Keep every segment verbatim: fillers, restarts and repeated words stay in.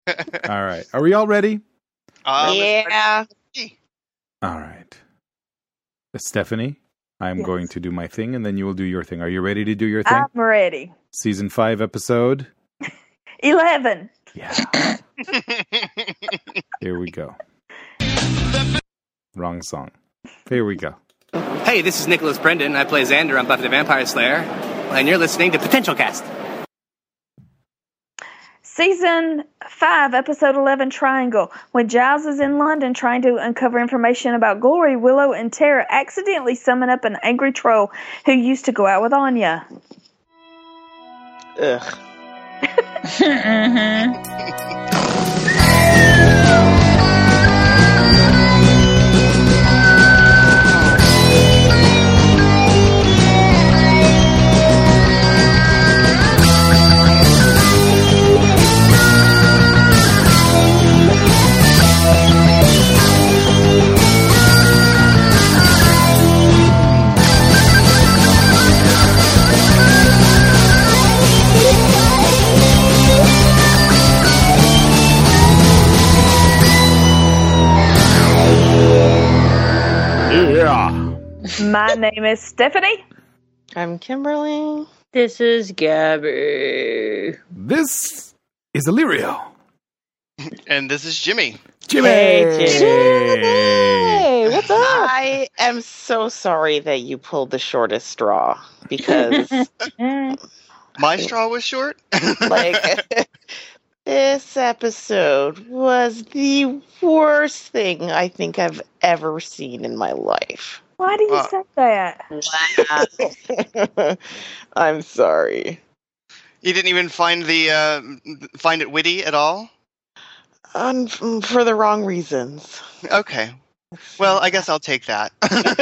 All right. Are we all ready? Um, yeah. All right. Stephanie, I'm Yes. going to do my thing, and then you will do your thing. Are you ready to do your thing? I'm ready. Season five, episode. Eleven. Yeah. Here we go. Wrong song. Here we go. Hey, this is Nicholas Brendan. I play Xander on Buffy the Vampire Slayer, and you're listening to Potential Cast. Season five, episode eleven, Triangle. When Giles is in London trying to uncover information about Glory, Willow and Tara accidentally summon up an angry troll who used to go out with Anya. Ugh. My name is Stephanie. I'm Kimberly. This is Gabby. This is Illyrio. And this is Jimmy. Jimmy! Hey, Jimmy. Hey, what's up? I am so sorry that you pulled the shortest straw because, My straw was short. like, this episode was the worst thing I think I've ever seen in my life. Why do you Uh, say that? I'm sorry. You didn't even find the uh, find it witty at all. Um, for the wrong reasons. Okay. Well, I guess I'll take that.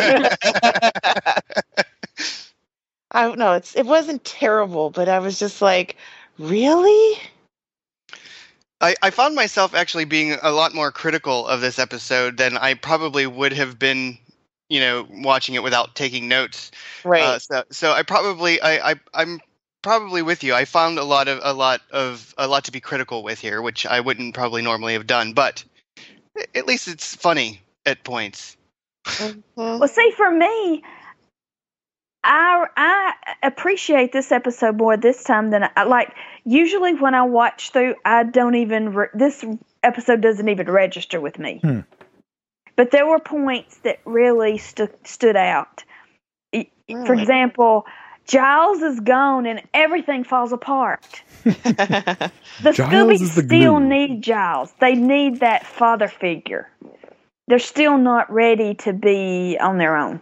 I don't know. It's it wasn't terrible, but I was just like, really? I, I found myself actually being a lot more critical of this episode than I probably would have been, you know, watching it without taking notes. Right. Uh, so, so I probably, I, I, I'm probably with you. I found a lot of, a lot of, a lot to be critical with here, which I wouldn't probably normally have done. But at least it's funny at points. Mhm. Well, see, for me, I I appreciate this episode more this time than I like. Usually, when I watch through, I don't even re- this episode doesn't even register with me. Hmm. But there were points that really stu- stood out. E- For Really? example, Giles is gone and everything falls apart. The Giles Scoobies is the still glue. need Giles. They need that father figure. They're still not ready to be on their own.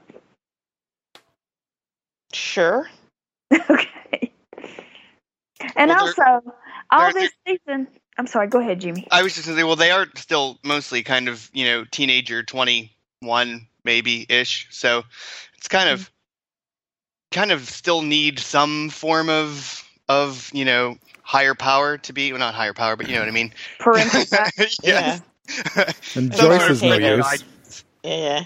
Sure. Okay. And Well, also, all they're- this season. I'm sorry. Go ahead, Jimmy. I was just gonna say, well, they are still mostly kind of, you know, teenager, twenty-one maybe ish. So it's kind of, kind of still need some form of, of you know, higher power to be, well, not higher power, but you know what I mean. Parental guide. Yes. And Some Joyce sort is of no like- use. Yeah.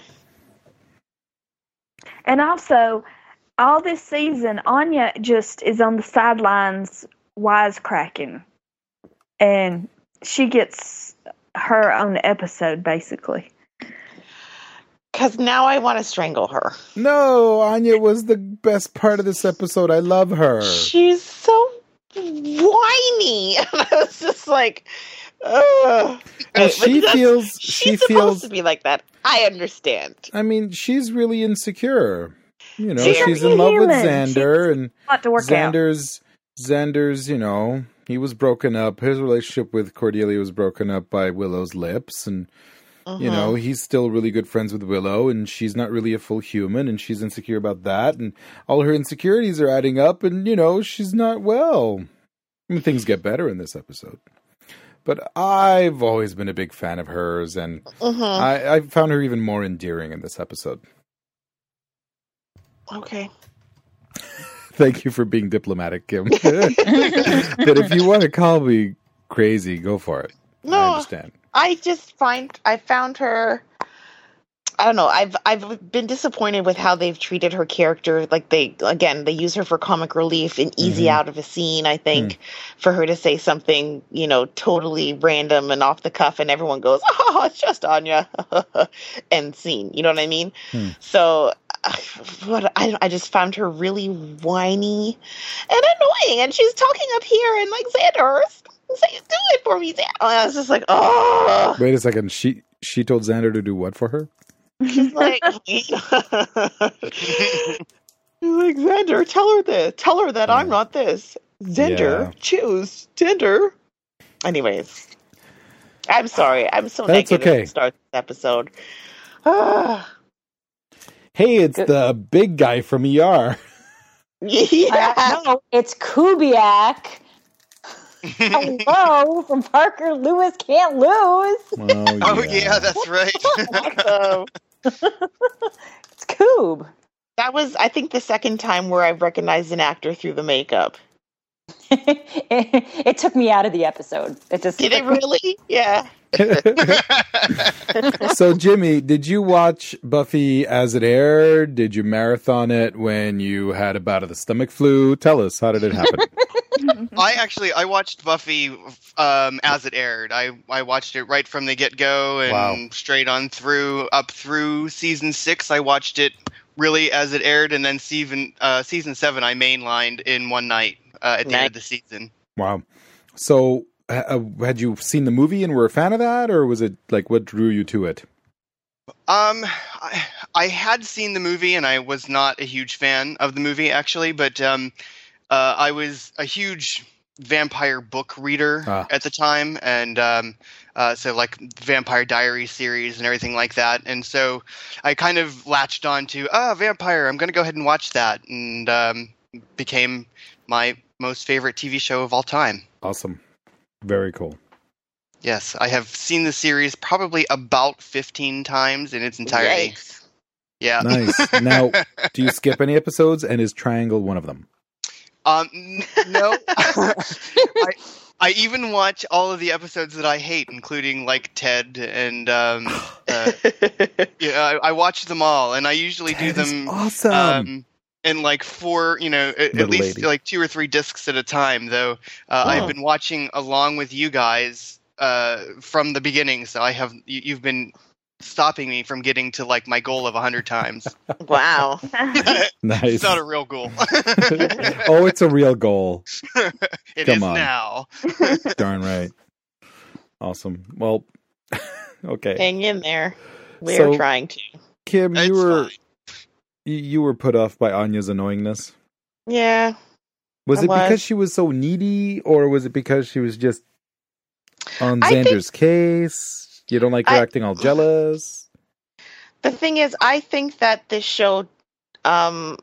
And also, all this season, Anya just is on the sidelines, wisecracking, and she gets her own episode basically. Because now I want to strangle her. No, Anya was the best part of this episode. I love her. She's so whiny. And I was just like, ugh. Well, But she that's- feels. She's She supposed feels. to be like that. I understand. I mean, she's really insecure. You know, She's she's in love with human. Xander, and Not to work out. Xander's Xander's. You know, he was broken up. His relationship with Cordelia was broken up by Willow's lips, and you Mhm. know, he's still really good friends with Willow, and she's not really a full human, and she's insecure about that, and all her insecurities are adding up, and you know, she's not well. I mean, things get better in this episode. But I've always been a big fan of hers, and Mhm. I, I found her even more endearing in this episode. Okay. Thank you for being diplomatic, Kim. But if you want to call me crazy, go for it. I No, understand. I just find I found her I don't know. I've I've been disappointed with how they've treated her character. Like they again, they use her for comic relief and easy Mhm. out of a scene. I think for her to say something, you know, totally random and off the cuff, and everyone goes, "Oh, it's just Anya," end scene. You know what I mean? Hmm. So, uh, what I I just found her really whiny and annoying, and she's talking up here and like Xander, say do it for me, Xander. I was just like, oh. Wait a second. She she told Xander to do what for her? She's like, She's like, Xander, tell her this. Tell her that I'm not this. Xander, Yeah. choose Xander. Anyways, I'm sorry. I'm so That's negative okay. to start this episode. Ah, Hey, it's Good. the big guy from E R. yeah. Uh, no, it's Kubiak. Hello from Parker Lewis Can't Lose. Oh, Oh yeah, that's right. Awesome. It's Coob. That was, I think, the second time where I've recognized an actor through the makeup. it, it took me out of the episode. It just Did it really? Yeah. So, Jimmy, did you watch Buffy as it aired? Did you marathon it when you had a bout of the stomach flu? Tell us, how did it happen? I actually I watched Buffy um, as it aired. I, I watched it right from the get go and Wow. straight on through up through season six. I watched it really as it aired, and then season uh, season seven I mainlined in one night uh, at the end of the season. Wow. So, uh, had you seen the movie and were a fan of that, or was it like what drew you to it? Um, I, I had seen the movie, and I was not a huge fan of the movie actually, but um, uh, I was a huge vampire book reader Ah. at the time, and um, uh, so like Vampire Diaries series and everything like that, and so I kind of latched on to ah vampire. I'm going to go ahead and watch that, and um, became my most favorite T V show of all time. Awesome. Very cool. Yes, I have seen the series probably about fifteen times in its entirety. Yikes. Yeah. Nice. Now, do you skip any episodes, and is Triangle one of them? Um, n- no. I, I even watch all of the episodes that I hate, including like Ted and um, uh, yeah, I, I watch them all, and I usually Ted do is them awesome. um, in like four, you know, at, at Little least lady. like two or three discs at a time. Though uh, Oh. I've been watching along with you guys uh, from the beginning, so I have you, you've been stopping me from getting to like my goal of a hundred times. Wow. Nice. It's not a real goal. Oh, it's a real goal. It Come is on. now. Darn right. Awesome. Well, okay. Hang in there. We're So- trying to. Kim, It's you were fine. you you were put off by Anya's annoyingness. Yeah. Was I it because was. she was so needy, or was it because she was just on I think- Xander's case? You don't like her I- acting all jealous? The thing is, I think that this show, um,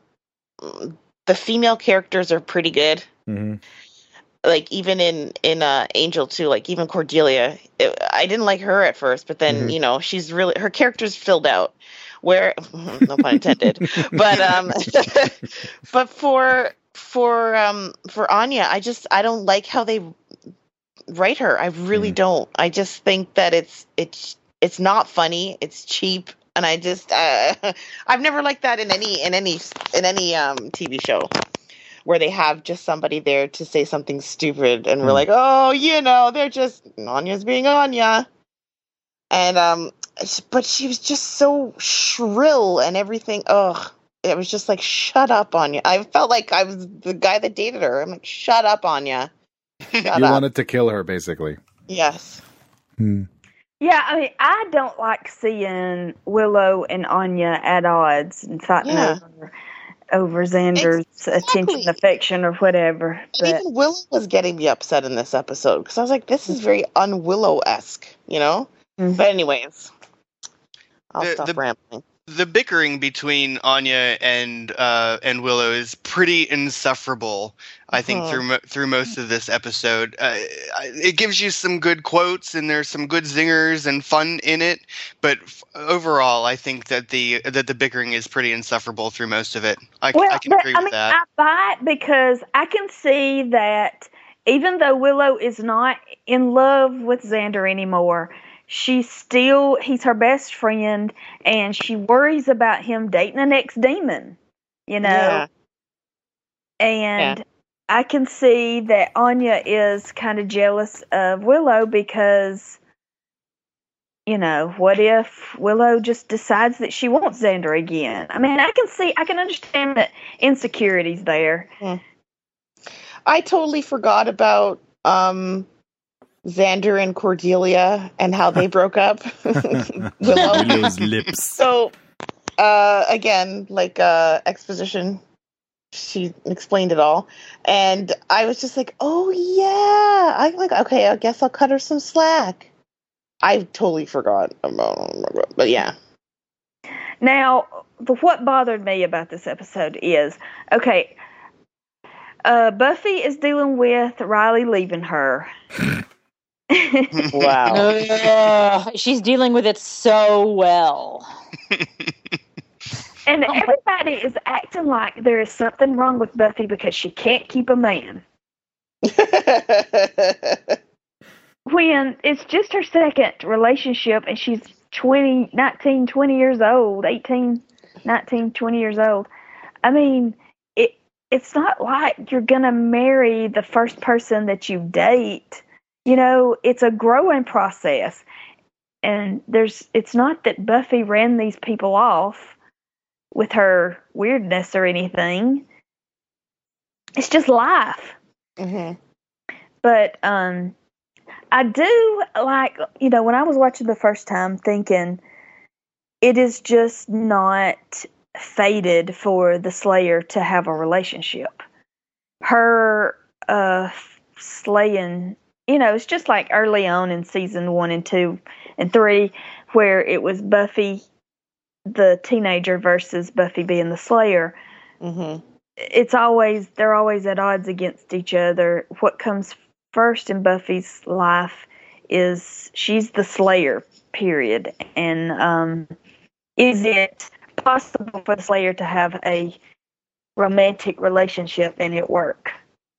the female characters are pretty good. hmm Like even in in uh, Angel too, like even Cordelia, it, I didn't like her at first, but then Mhm. you know she's really her character's filled out. Where no pun intended, but um, but for for um for Anya, I just I don't like how they write her. I really Mm. don't. I just think that it's it's it's not funny. It's cheap, and I just uh, I've never liked that in any in any in any um T V show where they have just somebody there to say something stupid, and we're Mm. like, oh, you know, they're just Anya's being Anya, and um, but she was just so shrill and everything. Ugh. It was just like, shut up, Anya. I felt like I was the guy that dated her. I'm like, shut up, Anya. Shut You up. wanted to kill her, basically. Yes. Hmm. Yeah, I mean, I don't like seeing Willow and Anya at odds and fighting Yeah. over over Xander's Exactly. attention, affection, or whatever. And But even Willow was getting me upset in this episode because I was like, this is very un-Willow-esque, you know? Mhm. But anyways, I'll The- stop the- rambling. The bickering between Anya and uh, and Willow is pretty insufferable. I think Mhm. through mo- through most of this episode, uh, it gives you some good quotes and there's some good zingers and fun in it. But f- overall, I think that the that the bickering is pretty insufferable through most of it. I, well, I can but, agree I with mean, that. I buy it because I can see that even though Willow is not in love with Xander anymore, she's still, he's her best friend, and she worries about him dating the next demon, you know? Yeah. And Yeah. I can see that Anya is kind of jealous of Willow because, you know, what if Willow just decides that she wants Xander again? I mean, I can see, I can understand the insecurities there. I totally forgot about um, Xander and Cordelia and how they broke up. Willow. Willow's lips. So, uh, again, like uh, exposition, she explained it all. And I was just like, oh, yeah. I'm like, okay, I guess I'll cut her some slack. I totally forgot about it. But yeah. Now, the, what bothered me about this episode is, okay, uh, Buffy is dealing with Riley leaving her. Wow. Ugh, she's dealing with it so well. And everybody is acting like there is something wrong with Buffy because she can't keep a man. When it's just her second relationship and she's twenty, nineteen, twenty years old, eighteen, nineteen, twenty years old. I mean, it it's not like you're going to marry the first person that you date. You know, it's a growing process. And there's it's not that Buffy ran these people off with her weirdness or anything. It's just life. Mm-hmm. But um, I do like, you know, when I was watching the first time thinking it is just not fated for the Slayer to have a relationship. Her uh, slaying, you know, it's just like early on in season one and two and three where it was Buffy the teenager versus Buffy being the Slayer. Mm-hmm. It's always, they're always at odds against each other. What comes first in Buffy's life is she's the Slayer, period. And um, is it possible for the Slayer to have a romantic relationship and it work?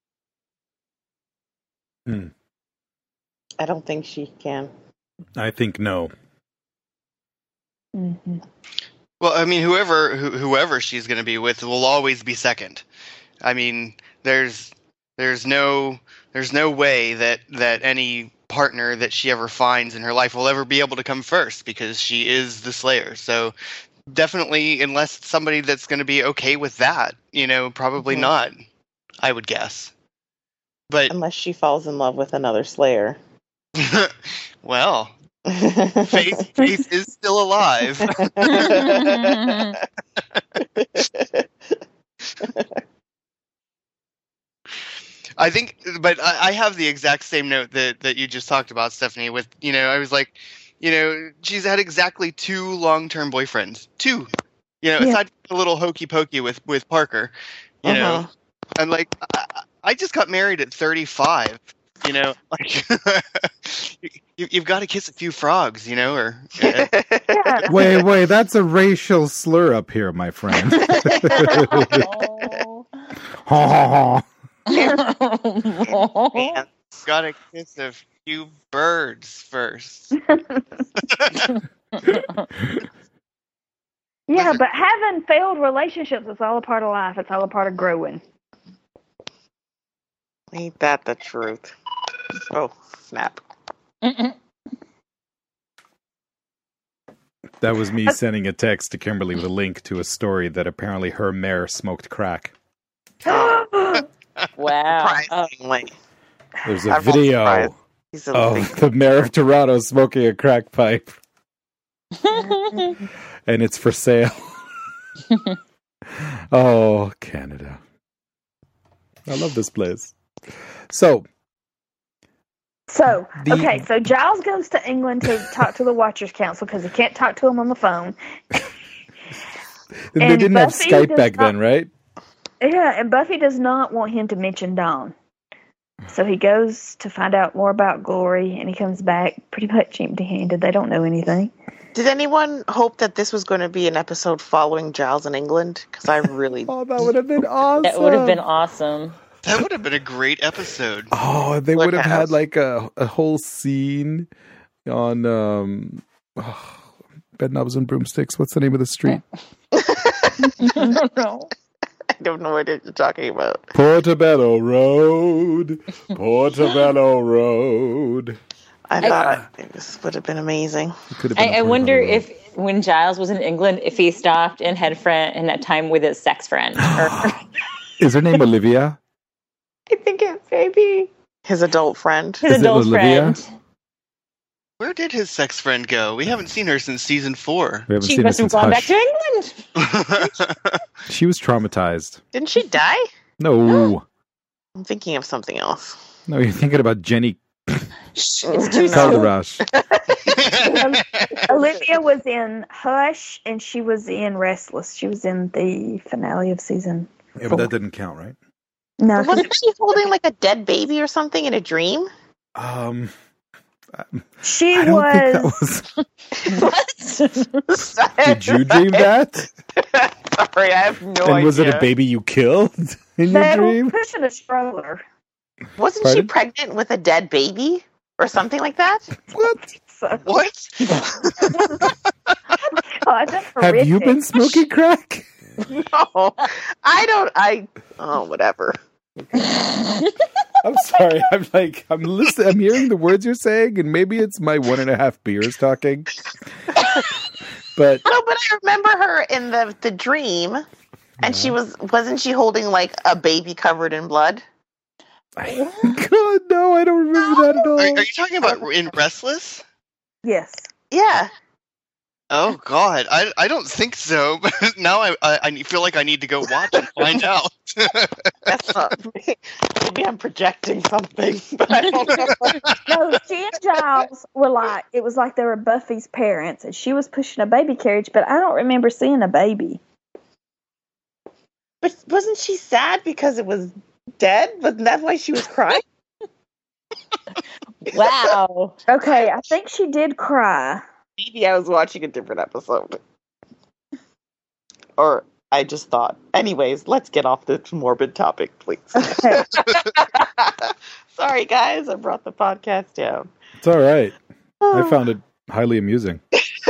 Hmm. I don't think she can. I think no. Mm-hmm. Well, I mean, whoever who, whoever she's going to be with will always be second. I mean, there's there's no there's no way that, that any partner that she ever finds in her life will ever be able to come first because she is the Slayer. So definitely, unless it's somebody that's going to be okay with that, you know, probably Mhm. not. I would guess. But Unless she falls in love with another Slayer. well, Faith Faith is still alive. I think, but I, I have the exact same note that, that you just talked about, Stephanie, with, you know, I was like, you know, she's had exactly two long-term boyfriends. Two. You know, Yeah. aside from a little hokey pokey with, with Parker, you know, Uh-huh. and like, I, I just got married at thirty-five, you know, like, you, you've got to kiss a few frogs, you know, or, uh, Yeah. Wait, wait, that's a racial slur up here, my friend. Oh. Ha ha ha. Man. gotta kiss a few birds first. Yeah, but having failed relationships is all a part of life. It's all a part of growing. Ain't that the truth? Oh, snap. That was me sending a text to Kimberly with a link to a story that apparently her mayor smoked crack. Wow. Oh. Surprisingly. There's a I'm not video surprised. He's a of big- the mayor of Toronto smoking a crack pipe, and it's for sale. Oh, Canada. I love this place. So, So, The- okay, so Giles goes to England to talk to the Watchers Council because he can't talk to them on the phone. they And didn't have Buffy Skype does back not- then, right? Yeah, and Buffy does not want him to mention Dawn. So he goes to find out more about Glory, and he comes back pretty much empty-handed. They don't know anything. Did anyone hope that this was going to be an episode following Giles in England? Because I really... Oh, that would have been awesome. That would have been awesome. That would have been a great episode. Oh, they Would would have have. had like a, a whole scene on um, oh, Bedknobs and Broomsticks. What's the name of the street? I don't know. I don't know what you're talking about. Portobello Road. Portobello Road. I thought this would have been amazing. Could have been I, a I wonder Portobello Road. if when Giles was in England, if he stopped and had a friend and that time with his sex friend. Or, Is her name Olivia? I think it's maybe his adult friend. his Is it adult Olivia? friend. Where did his sex friend go? We haven't seen her since season four. We haven't She seen her must have since gone back Hush. to England. She was traumatized. Didn't she die? No. I'm thinking of something else. No, you're thinking about Jenny Shh, it's too No. soon. Calderas. Olivia was in Hush, and she was in Restless. She was in the finale of season. Yeah, but that didn't count, right? No, Wasn't she holding like a dead baby or something in a dream? Um, she I don't think was. that was. What? Did you dream that? Sorry, I have no idea. And was it a baby you killed in your They were dream? pushing a stroller. Wasn't Pardon? she pregnant with a dead baby or something like that? What? So, What? God, that's Have you horrific. been smoking crack? No, I don't. I oh, whatever. I'm sorry. I'm like I'm listening. I'm hearing the words you're saying, and maybe it's my one and a half beers talking. But No, but I remember her in the the dream, and she was wasn't she holding like a baby covered in blood? I, God, no, I don't remember that at all. Are, are you talking about in Restless? Yes. Yeah. Oh God, I, I don't think so. But now I, I I feel like I need to go watch and find out. That's not me. Maybe I'm projecting something, but I don't know. No, she and Giles were like, it was like they were Buffy's parents, and she was pushing a baby carriage, but I don't remember seeing a baby. But wasn't she sad because it was dead? Wasn't that why she was crying? Wow. Okay, I think she did cry. Maybe I was watching a different episode. Or I just thought. Anyways, let's get off this morbid topic, please. Okay. Sorry, guys. I brought the podcast down. It's all right. I found it highly amusing.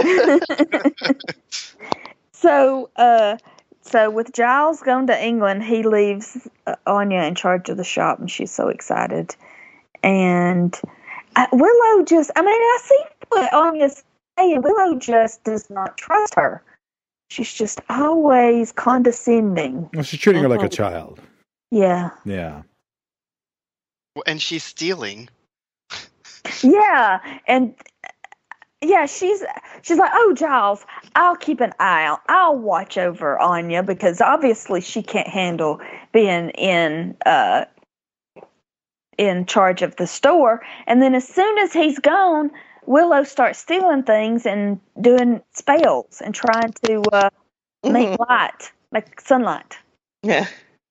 So, uh, so with Giles going to England, he leaves uh, Anya in charge of the shop, and she's so excited. And uh, Willow just, I mean, I see what Anya's saying. Willow just does not trust her. She's just always condescending. Well, she's treating her like a child. Yeah. Yeah. And she's stealing. Yeah. And yeah, she's she's like, oh, Giles, I'll keep an eye out. I'll watch over Anya because obviously she can't handle being in uh, in charge of the store. And then as soon as he's gone, Willow starts stealing things and doing spells and trying to uh, make light, make sunlight. Yeah.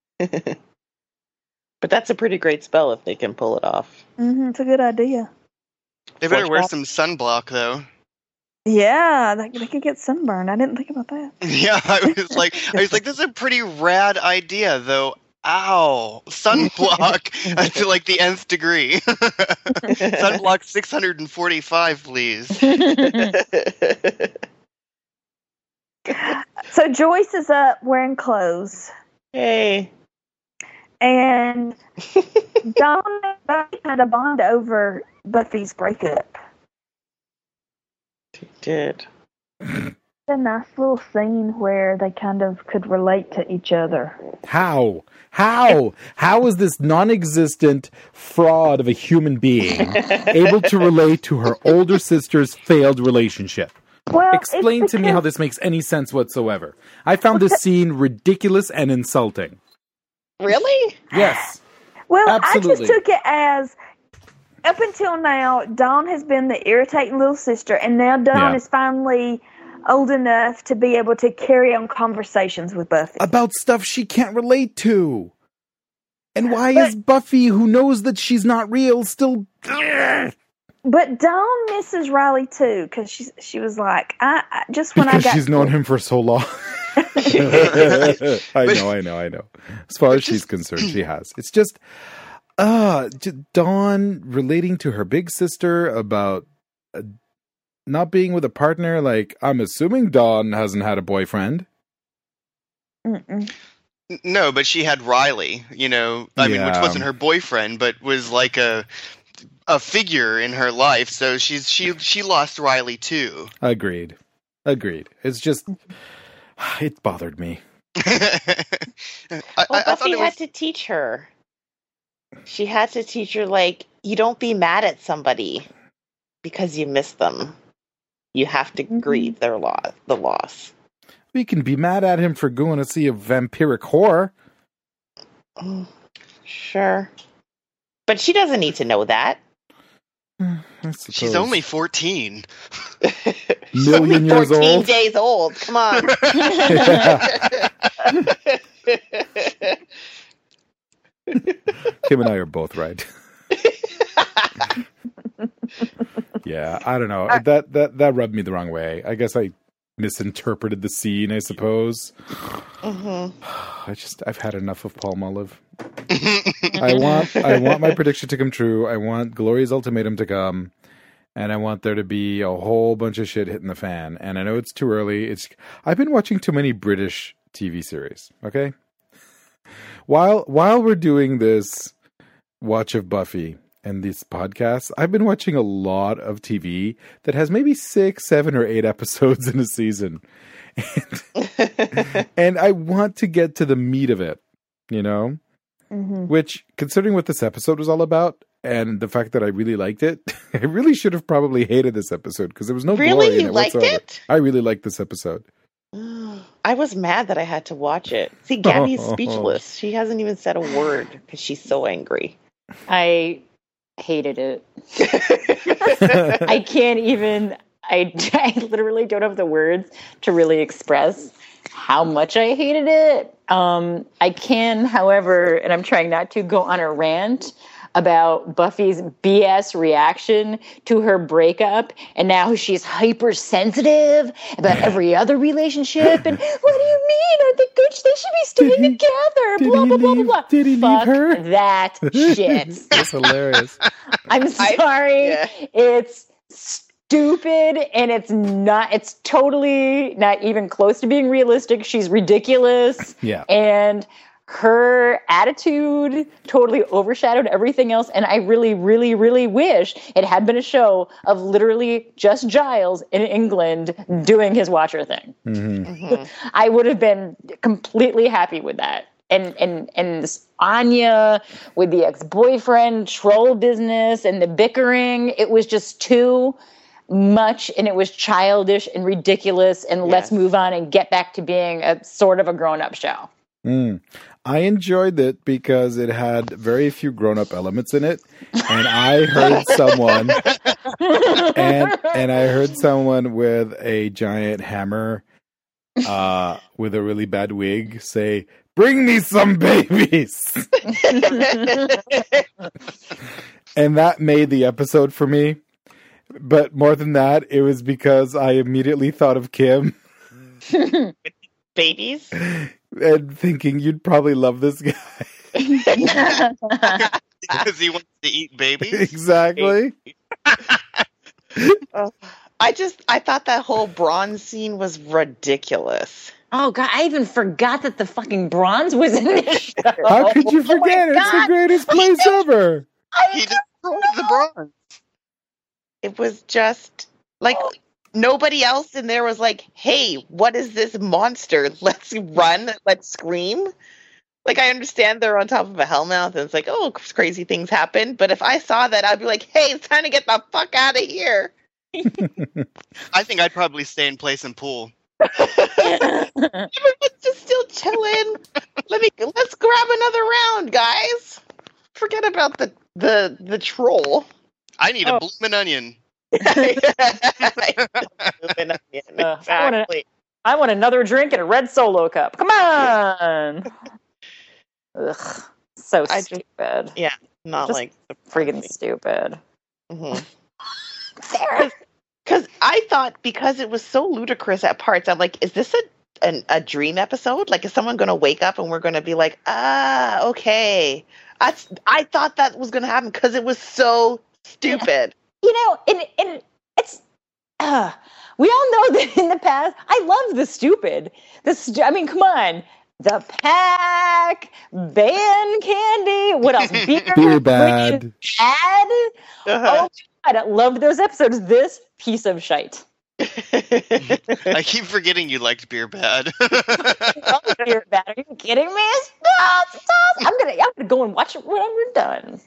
But that's a pretty great spell if they can pull it off. Mm-hmm, it's a good idea. They better Watch wear out. some sunblock though. Yeah, they, they could get sunburned. I didn't think about that. Yeah, I was like, I was like, this is a pretty rad idea, though. Ow, sunblock uh, to like the nth degree. Sunblock six hundred and forty-five, please. So Joyce is up wearing clothes, Hey. and Dawn and Buffy kind of bond over Buffy's breakup. Did. A nice little scene where they kind of could relate to each other. How? How? How is this non-existent fraud of a human being able to relate to her older sister's failed relationship? Well, Explain it's to me how because- this makes any sense whatsoever. I found this scene ridiculous and insulting. Really? Yes. Well, Absolutely. I just took it as up until now, Dawn has been the irritating little sister, and now Dawn Yeah. is finally old enough to be able to carry on conversations with Buffy. About stuff she can't relate to. And why But- is Buffy, who knows that she's not real, still... But Dawn misses Riley too, because she she was like, I, I just when Because I got she's known him for so long. I know, I know, I know. As far as she's concerned, she has. It's just, uh, j- Dawn relating to her big sister about uh, not being with a partner, like, I'm assuming Dawn hasn't had a boyfriend. Mm-mm. No, but she had Riley, you know, I mean, which Yeah. wasn't her boyfriend, but was like a a figure in her life. So she's she she lost Riley too. Agreed. Agreed. It's just, it bothered me. I, Well, I, I thought Buffy it had was to teach her. She had to teach her, like, you don't be mad at somebody because you miss them. You have to Mhm. grieve their loss, the loss. We can be mad at him for going to see a vampiric whore. Mm, Sure. But she doesn't need to know that. I she's suppose. only fourteen. She's Million only years fourteen old. days old. Come on. Kim and I are both right. Yeah, I don't know. That that that rubbed me the wrong way. I guess I misinterpreted the scene, I suppose. Mhm. I just I've had enough of Palmolive. I want I want my prediction to come true. I want Gloria's ultimatum to come, and I want there to be a whole bunch of shit hitting the fan. And I know it's too early. It's I've been watching too many British T V series. Okay, while while we're doing this watch of Buffy and this podcast, I've been watching a lot of T V that has maybe six, seven, or eight episodes in a season, and, and I want to get to the meat of it. You know. Mhm. Which, considering what this episode was all about, and the fact that I really liked it, I really should have probably hated this episode because there was no glory Really? in You it liked whatsoever. it? I really liked this episode. I was mad that I had to watch it. See, Gabby's speechless. She hasn't even said a word because she's so angry. I hated it. I can't even. I, I literally don't have the words to really express how much I hated it. Um, I can, however, and I'm trying not to go on a rant about Buffy's B S reaction to her breakup, and now she's hypersensitive about every other relationship. And what do you mean? Are they good? They should be staying Did he- together. did Blah he blah blah leave- blah blah. did he leave Fuck her? that shit. That's hilarious. I'm sorry. yeah. It's stupid, and it's not, it's totally not even close to being realistic. She's ridiculous. Yeah. And her attitude totally overshadowed everything else. And I really, really, really wish it had been a show of literally just Giles in England doing his Watcher thing. Mhm. Mhm. I would have been completely happy with that. And and and this Anya with the ex-boyfriend troll business and the bickering, it was just too much, and it was childish and ridiculous, and let's Yes. move on and get back to being a sort of a grown-up show. Mm. I enjoyed it because it had very few grown-up elements in it, and I heard someone, and and I heard someone with a giant hammer, uh, with a really bad wig, say, "Bring me some babies," and that made the episode for me. But more than that, it was because I immediately thought of Kim Babies? and thinking you'd probably love this guy. Because he wants to eat babies. Exactly. Oh, I just, I thought that whole bronze scene was ridiculous. Oh god, I even forgot that the fucking bronze was in this show. How could you Oh my forget? It's the God. greatest place ever. He destroyed the bronze. It was just like nobody else in there was like, hey, what is this monster? Let's run, let's scream. Like, I understand they're on top of a hellmouth and it's like, oh, crazy things happen. But if I saw that, I'd be like, hey, it's time to get the fuck out of here. I think I'd probably stay in place and pool. Everyone's just still chilling. Let me let's grab another round, guys. Forget about the the the troll. I need Oh. a bloomin' onion. Uh, I wanna- Exactly. I want another drink and a red Solo cup. Come on. Ugh, so I just- stupid. Yeah, not Just like Freaking stupid. Mhm. Sarah. Because I thought because it was so ludicrous at parts, I'm like, is this a an, a dream episode? Like, is someone going to wake up and we're going to be like, ah, okay. I, I thought that was going to happen because it was so stupid. You know, and, and it's uh, we all know that in the past, I love the stupid. The stu- I mean, come on. The Pack, Band Candy, what else? Beer, Beer Bad. Bad? Uh-huh. Oh, God, I loved those episodes. This piece of shite. I keep forgetting you liked Beer Bad. Oh, Beer Bad. Are you kidding me? Stop, stop. I'm gonna, I'm gonna go and watch it when we're done.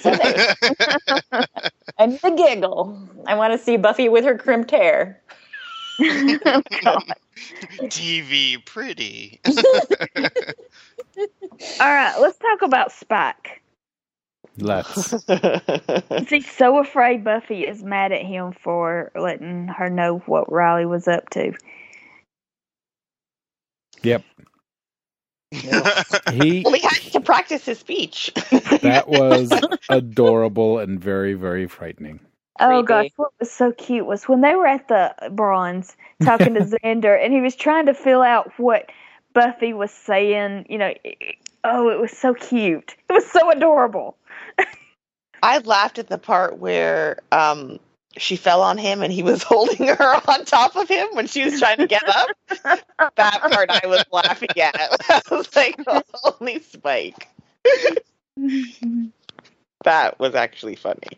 I need a giggle. I want to see Buffy with her crimped hair. Oh, God. T V pretty. All right, let's talk about Spike. Let's. He's so afraid Buffy is mad at him for letting her know what Riley was up to. Yep. He Well, he had to practice his speech. that was adorable and very, very frightening. Oh Creepy. gosh, what was so cute was when they were at the Bronze talking to Xander, and he was trying to fill out what Buffy was saying. You know, oh, it was so cute. It was so adorable. I laughed at the part where um, she fell on him and he was holding her on top of him when she was trying to get up. That part I was laughing at. I was like, only Spike. That was actually funny.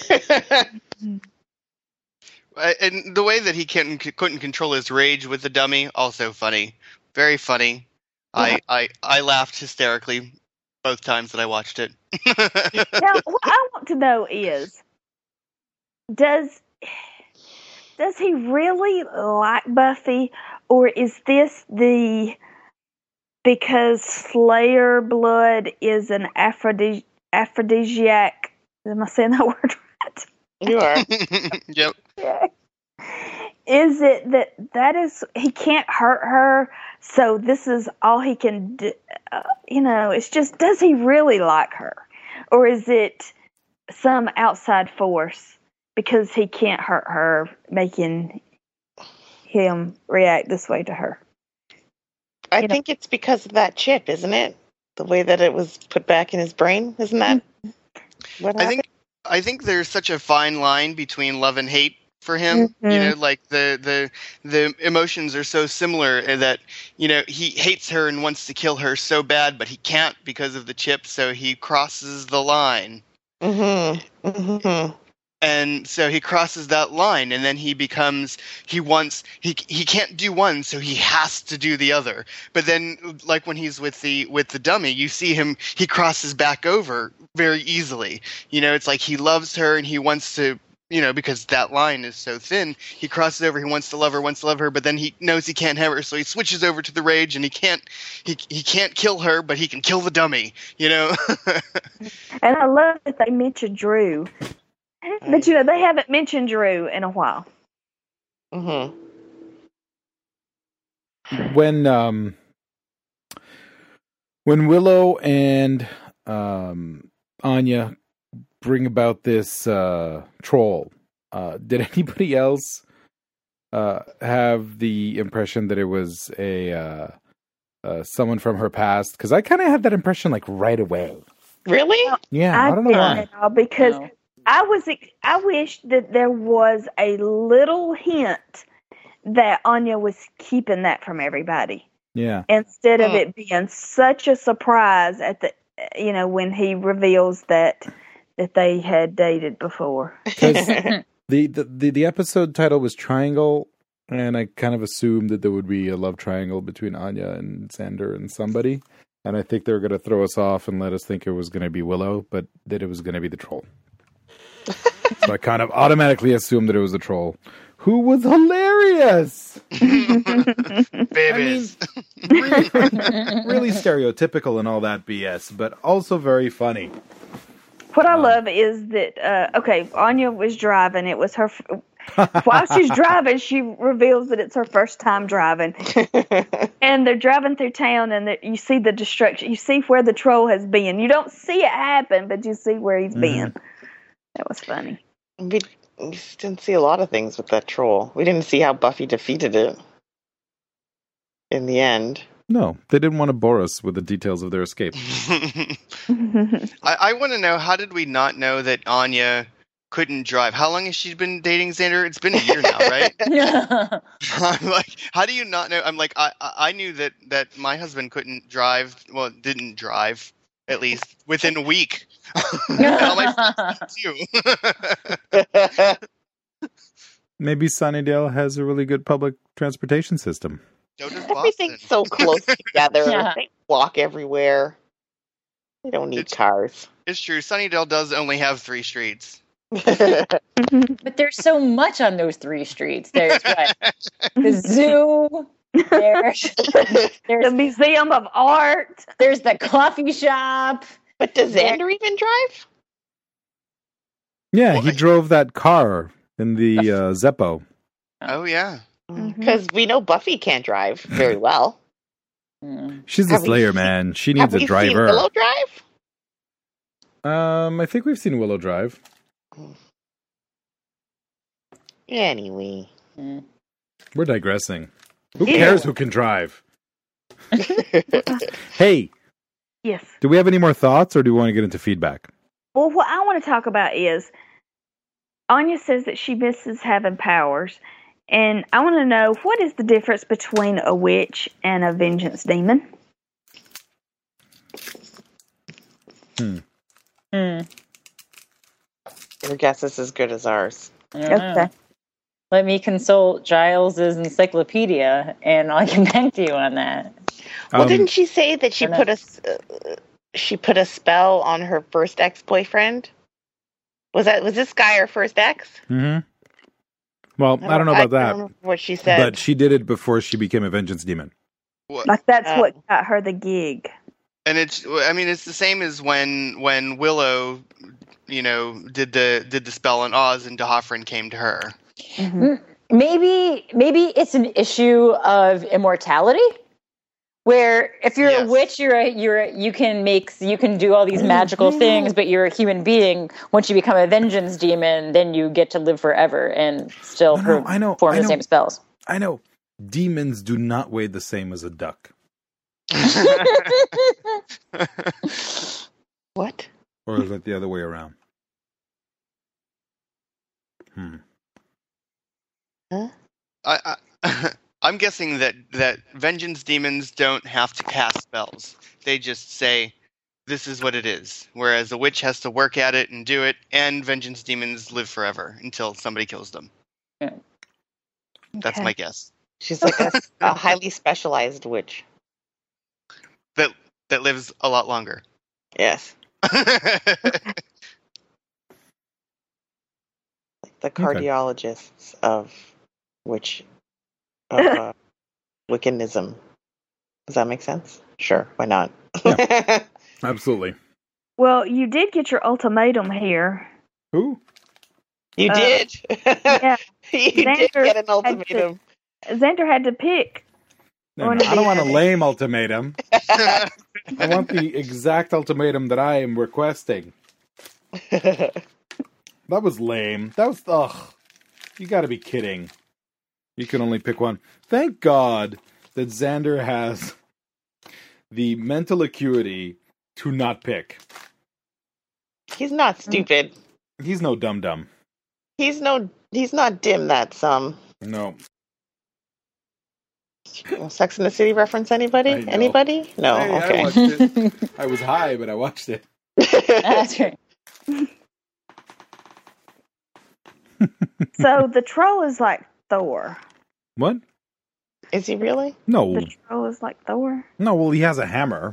Uh, and the way that he can, couldn't control his rage with the dummy, also funny. Very funny. I, I, I laughed hysterically both times that I watched it. Now, what I want to know is, does does he really like Buffy, or is this the because Slayer blood is an aphrodisi- aphrodisiac? Am I saying that word right? You are. Yep. Yeah. Is it that that is he can't hurt her, so this is all he can do? Uh, you know, it's just, does he really like her, or is it some outside force because he can't hurt her, making him react this way to her? I You know- think it's because of that chip, isn't it? The way that it was put back in his brain, isn't that what happened? I think I think there's such a fine line between love and hate for him. Mhm. You know, like the, the the emotions are so similar that, you know, he hates her and wants to kill her so bad, but he can't because of the chip, so he crosses the line. Mm-hmm. Mm-hmm. And so he crosses that line, and then he becomes, he wants, he he can't do one, so he has to do the other. But then, like when he's with the with the dummy, you see him, he crosses back over very easily. You know, it's like he loves her and he wants to, you know, because that line is so thin, he crosses over, he wants to love her, wants to love her, but then he knows he can't have her, so he switches over to the rage, and he can't, he he can't kill her, but he can kill the dummy, you know? And I love that they mentioned Drew, but you know they haven't mentioned Drew in a while. Mm-hmm. When um when Willow and um Anya bring about this uh troll, uh did anybody else uh have the impression that it was a uh, uh someone from her past? Because I kind of had that impression like right away. Really? Yeah, I, don't know didn't why. at all, because No. I was ex- I wish that there was a little hint that Anya was keeping that from everybody, Yeah. instead of Hmm. it being such a surprise at the, you know, when he reveals that that they had dated before. Because the, the, the, the episode title was Triangle, and I kind of assumed that there would be a love triangle between Anya and Xander and somebody. And I think they were going to throw us off and let us think it was going to be Willow, but that it was going to be the troll. So I kind of automatically assumed that it was the troll, who was hilarious. Babies. really, really stereotypical and all that B S, but also very funny. What I Um, love is that, uh, okay, Anya was driving. It was her, f- while she's driving, she reveals that it's her first time driving. And they're driving through town, and the- you see the destruction. You see where the troll has been. You don't see it happen, but you see where he's Mhm. been. That was funny. we, we didn't see a lot of things with that troll. We didn't see how Buffy defeated it in the end. No, they didn't want to bore us with the details of their escape. I, I want to know, how did we not know that Anya couldn't drive. How long has she been dating Xander? It's been a year now, right? I'm like, how do you not know? I'm like, I I knew that that my husband couldn't drive. Well, didn't drive at least within a week. All my friends too. Maybe Sunnydale has a really good public transportation system. So does Boston. Everything's so close together. Yeah. They walk everywhere. They don't need It's- cars. It's true. Sunnydale does only have three streets. But there's so much on those three streets. There's what? The zoo. There's, The there's, Museum of Art. there's the coffee shop. But does Xander even drive? Yeah, he What? drove that car in the uh, Zeppo. Oh yeah. Mhm. Because we know Buffy can't drive very well. Hmm. She's a Have we Slayer, seen- man. She Have needs a we seen driver. Willow drive? Um, I think we've seen Willow drive. Anyway. Hmm. We're digressing. Who Yeah. cares who can drive? Hey, Yes. do we have any more thoughts, or do we want to get into feedback? Well, what I want to talk about is Anya says that she misses having powers, and I want to know what is the difference between a witch and a vengeance demon? Hmm. Hmm. Your guess is as good as ours. I don't know. Okay. Let me consult Giles's encyclopedia, and I'll get back to you on that. Well, Um, didn't she say that she I know. put a s- uh, she put a spell on her first ex boyfriend? Was that was this guy her first ex? mhm. Well, I don't know about I that, don't remember what she said. but she did it before she became a vengeance demon. What? Like that's Oh. what got her the gig. And it's, I mean, it's the same as when when Willow, you know, did the did the spell on Oz, and D'Hoffryn came to her. Mhm. Maybe maybe it's an issue of immortality, where if you're Yes. a witch, you're a, you're a, you can make you can do all these magical things, but you're a human being. Once you become a vengeance demon, then you get to live forever and still No, no, per- I know, perform I the know. same spells. I know. Demons do not weigh the same as a duck. what? Or is it the other way around? Hmm. I, I, I'm guessing that, that vengeance demons don't have to cast spells. They just say, this is what it is. Whereas a witch has to work at it and do it, and vengeance demons live forever until somebody kills them. That's Okay. my guess. She's like a, a highly specialized witch. That that lives a lot longer. Yes, the cardiologists of which of uh, Wiccanism. Does that make sense? Sure, why not? Absolutely. Well, you did get your ultimatum here. Who? You Uh, did. Yeah, you did Xander get an had to- ultimatum. Xander had to pick. No, Or no, I don't the want a other. lame ultimatum. I want the exact ultimatum that I am requesting. That was lame. That was ugh. You got to be kidding. You can only pick one. Thank God that Xander has the mental acuity to not pick. He's not stupid. He's no dum dum. He's no. He's not dim. That's um. No. Sex in the City reference. Anybody? I know. Anybody? No. Hey, I okay. watched it. I was high, but I watched it. That's right. So the troll is like Thor. What? Is he really? No. The troll is like Thor. No, well, he has a hammer.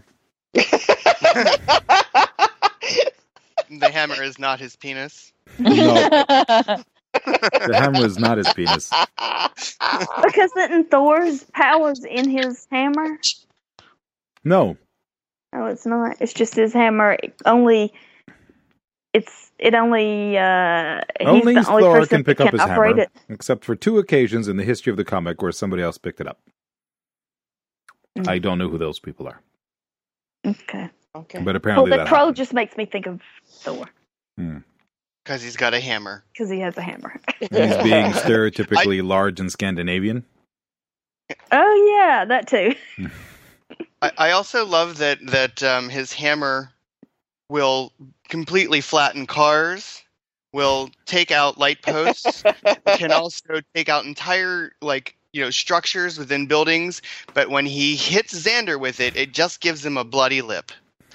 The hammer is not his penis. No, the hammer is not his penis. Because isn't Thor's powers in his hammer? No. No, it's not. It's just his hammer. It only. It's it only. Uh, he's Only the only Thor person can pick that up his operate hammer, it. except for two occasions in the history of the comic where somebody else picked it up. Mm. I don't know who those people are, Okay. Okay. but Well, apparently the that troll happened. just makes me think of Thor Hmm. Because he's got a hammer. because he has a hammer. He's being stereotypically large and Scandinavian. Oh yeah, that too. I, I also love that that um, his hammer will completely flatten cars, will take out light posts. It can also take out entire, like, you know, structures within buildings. But when he hits Xander with it, it just gives him a bloody lip.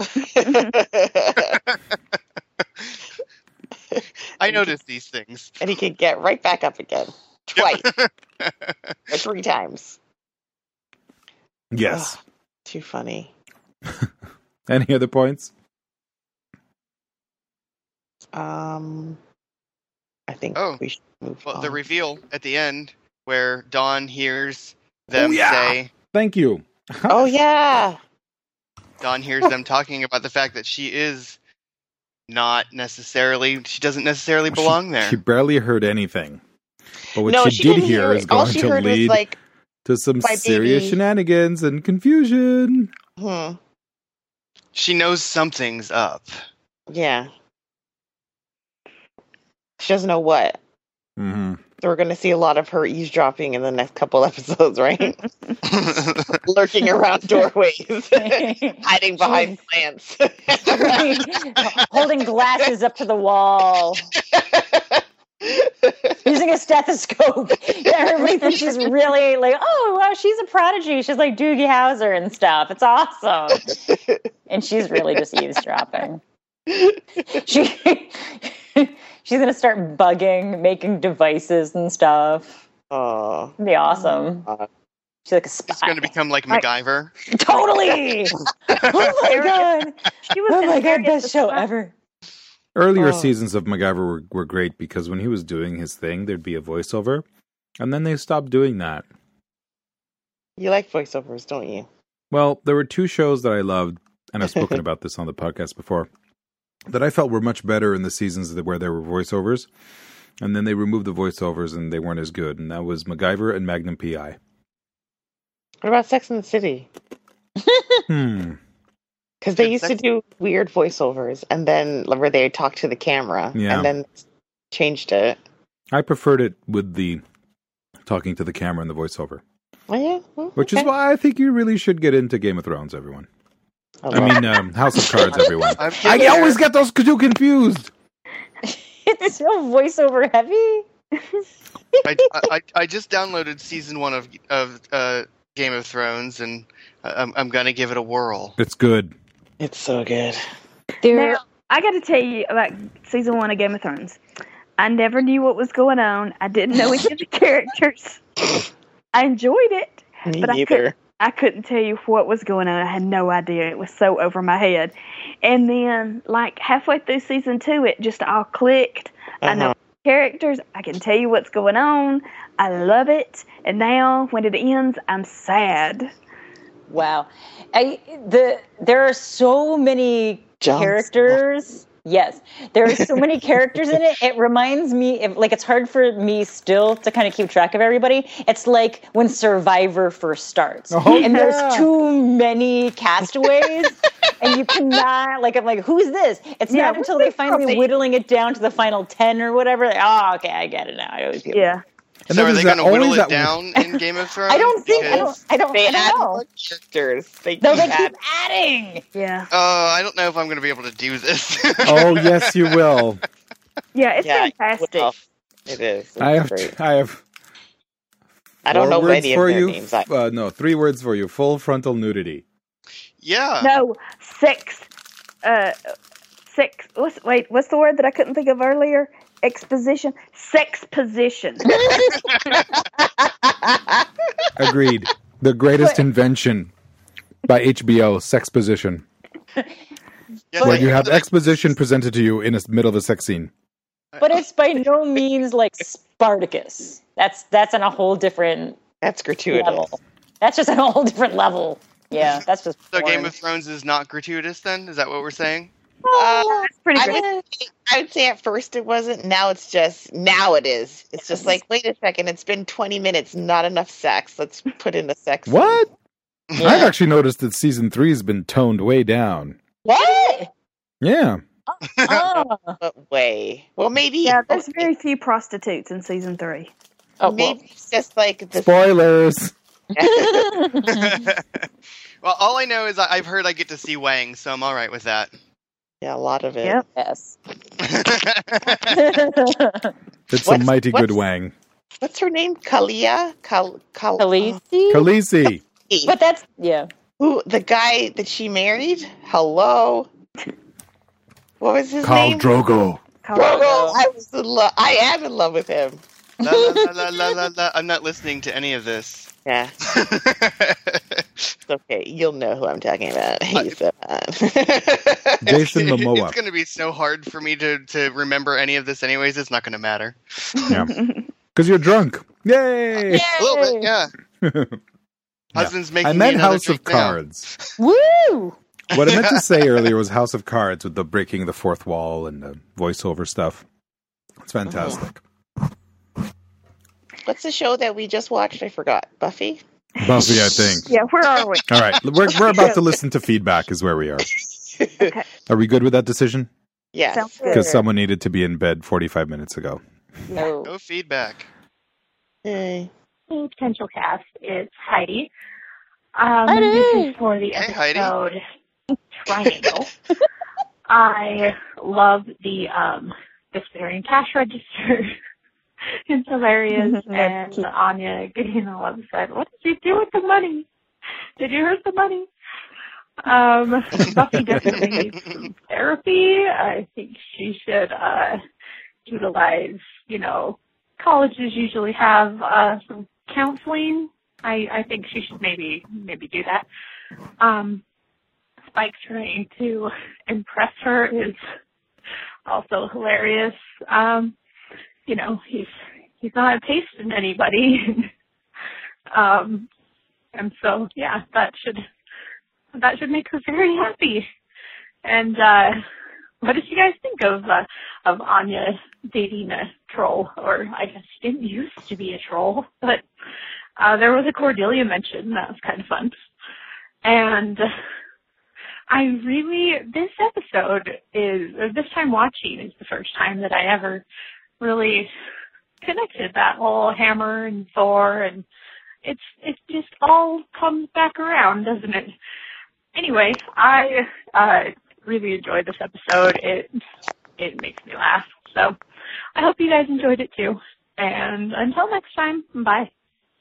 I noticed these things. And he can get right back up again. Twice. Or three times. Yes. Ugh, too funny. Any other points? Um, I think Oh, we should move Well, on. the reveal at the end where Dawn hears them Oh, yeah. say, Thank you. Oh, yeah. Dawn hears them talking about the fact that she is not necessarily, she doesn't necessarily belong there. She barely heard anything. But what no, she, she did didn't hear hear is it. All going she to heard was lead like, to some my serious baby. shenanigans and confusion. hmm, She knows something's up. yeah. She doesn't know what. Mm-hmm. So we're going to see a lot of her eavesdropping in the next couple episodes, right? Lurking around doorways, hiding behind plants. Holding glasses up to the wall. Using a stethoscope. Yeah, everybody thinks she's really like, oh, wow, she's a prodigy. She's like Doogie Howser and stuff. It's awesome. And she's really just eavesdropping. She, she's going to start bugging, making devices and stuff. Oh, It'd be awesome. uh, She's like a spy. It's going to become like MacGyver. Totally! Oh my god! She was Oh my god, hilarious best show as fuck. ever. Earlier Oh. seasons of MacGyver were, were great because when he was doing his thing, there'd be a voiceover, and then they stopped doing that. you like voiceovers, don't you? Well, there were two shows that I loved, and I've spoken about this on the podcast before, that I felt were much better in the seasons that- where there were voiceovers, and then they removed the voiceovers and they weren't as good, and that was MacGyver and Magnum P I. What about Sex and the City? Hmm. Because they Good used to sex- do weird voiceovers, and then where they talk to the camera, Yeah. and then changed it. I preferred it with the talking to the camera and the voiceover, Oh yeah, well, which okay. is why I think you really should get into Game of Thrones, everyone. I, I love mean, um, House of Cards, everyone. I'm I getting always there. get those two confused. It's so voiceover heavy. I, I, I just downloaded season one of of uh, Game of Thrones, and I'm, I'm going to give it a whirl. It's good. It's so good. There, Now, I got to tell you about season one of Game of Thrones. I never knew what was going on. I didn't know any of the characters. I enjoyed it, Me but I neither. couldn't, I couldn't tell you what was going on. I had no idea. It was so over my head. And then, like, halfway through season two, it just all clicked. I know Uh-huh. characters. I can tell you what's going on. I love it. And now, when it ends, I'm sad. wow. I the there are so many Jon characters. Yes, there are so many characters in it. It reminds me, if, like, it's hard for me still to kind of keep track of everybody. It's like when Survivor first starts, Oh, and yeah. there's too many castaways, and you cannot, like, I'm like, who's this? It's Yeah, not until they finally probably- whittling it down to the final ten or whatever. Like, oh, okay, I get it now. I always get it. Yeah. And So then are they there's going to whittle always it that- down in Game of Thrones? I don't think. I don't. Because- I don't. They I don't add know. more characters. They No, keep they keep adding. adding. Yeah. Uh, I don't know if I'm going to be able to do this. Oh, yes, you will. Yeah, it's Yeah, fantastic. well, it is. It's I have, great. I have. I don't four know words any of for their you. names. I, Uh, no, three words for you. Full frontal nudity. Yeah. No, sex. Uh, sex. What's, wait, what's the word that I couldn't think of earlier? Exposition. Sex position. Agreed. The greatest invention by H B O, sex position. Yeah, Where they- you have they- exposition presented to you in the middle of a sex scene. But it's by no means like Spartacus. That's that's on a whole different That's gratuitous. level. That's just on a whole different level. Yeah, that's just. So Game porn. of Thrones is not gratuitous then? Is that what we're saying? Uh, That's pretty I great. would, say, I would say at first it wasn't. Now it's just, now it is. It's just like, wait a second, it's been twenty minutes, not enough sex. Let's put in the sex. scene. What? Yeah. I've actually noticed that season three has been toned way down. What? Yeah. Oh. What way? Well, maybe. Yeah, there's okay, very few prostitutes in season three. Oh, well. maybe it's just like the. Spoilers. Well, all I know is I- I've heard I get to see Wang, so I'm all right with that. Yeah, a lot of it. Yep. Yes. It's What's- a mighty good what's- wang. What's her name? Kalia? Kal, Kal, Khaleesi? Khaleesi. oh, But that's, yeah. who, the guy that she married? Hello? What was his Khal name? Drogo. Drogo. I was in love. I am in love with him. La, la, la, la, la, la, la. I'm not listening to any of this. Yeah, it's okay. You'll know who I'm talking about. He's so hot. Jason Momoa. It's going to be so hard for me to, to remember any of this anyways. It's not going to matter. Yeah. Because you're drunk. Yay! A little bit, yeah. Husband's making I me meant another House of drink now. Cards. Woo! What I meant to say earlier was House of Cards with the breaking the fourth wall and the voiceover stuff. It's fantastic. What's the show that we just watched? I forgot. Buffy? Buffy, I think. Yeah, where are we? All right, we're we're about to listen to feedback. Is where we are. Okay. Are we good with that decision? Yes. Sounds good. Because someone needed to be in bed forty-five minutes ago. No. No feedback. Hey. Hey, Potential Cast. It's Heidi. Um, Heidi! This is for the Hey, Heidi. episode Triangle. I love the um, despairing cash register. It's hilarious. That's And Anya getting all upset. What did you do with the money? Did you hurt the money? Um, Buffy definitely needs some therapy. I think she should uh, utilize, you know, colleges usually have uh, some counseling. I, I think she should maybe maybe do that. Um, Spike trying to impress her is also hilarious. Um, you know, he's he's not pasting anybody. um, and so yeah, that should that should make her very happy. And uh, what did you guys think of uh, of Anya dating a troll? Or I guess she didn't used to be a troll, but uh, there was a Cordelia mention. That was kind of fun. And I really, this episode is, or this time watching is the first time that I ever really connected that whole Hammer and Thor, and it's it just all comes back around, doesn't it? Anyway, I uh, really enjoyed this episode. It it makes me laugh. So I hope you guys enjoyed it too. And until next time, bye.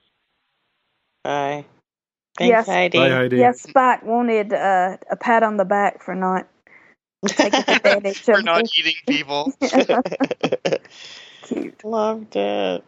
Bye. Thanks, Yes. Heidi. Bye, Heidi. Yes, Spike wanted uh, a pat on the back for not taking advantage For of not it. eating people. Cute. Loved it.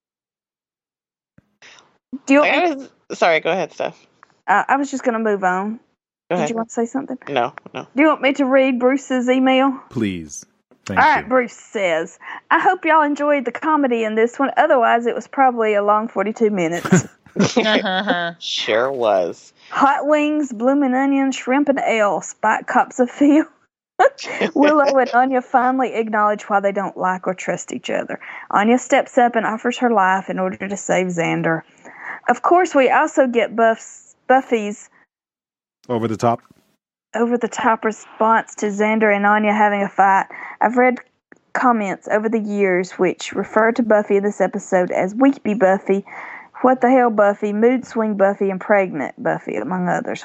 Do you want me, I was, sorry, go ahead, Steph. uh, I was just going to move on. Go Did ahead. you want to say something? No, no. Do you want me to read Bruce's email? Please. Thank All right, you. Bruce says, I hope y'all enjoyed the comedy in this one. Otherwise, it was probably a long forty-two minutes. Sure was. Hot wings, blooming onions, shrimp, and ale. Spike cops a feel. Willow and Anya finally acknowledge why they don't like or trust each other. Anya steps up and offers her life in order to save Xander. Of course, we also get Buff's, Buffy's Over the top. over-the-top response to Xander and Anya having a fight. I've read comments over the years which refer to Buffy in this episode as Weepy Buffy, What the Hell Buffy, Mood Swing Buffy, and Pregnant Buffy, among others.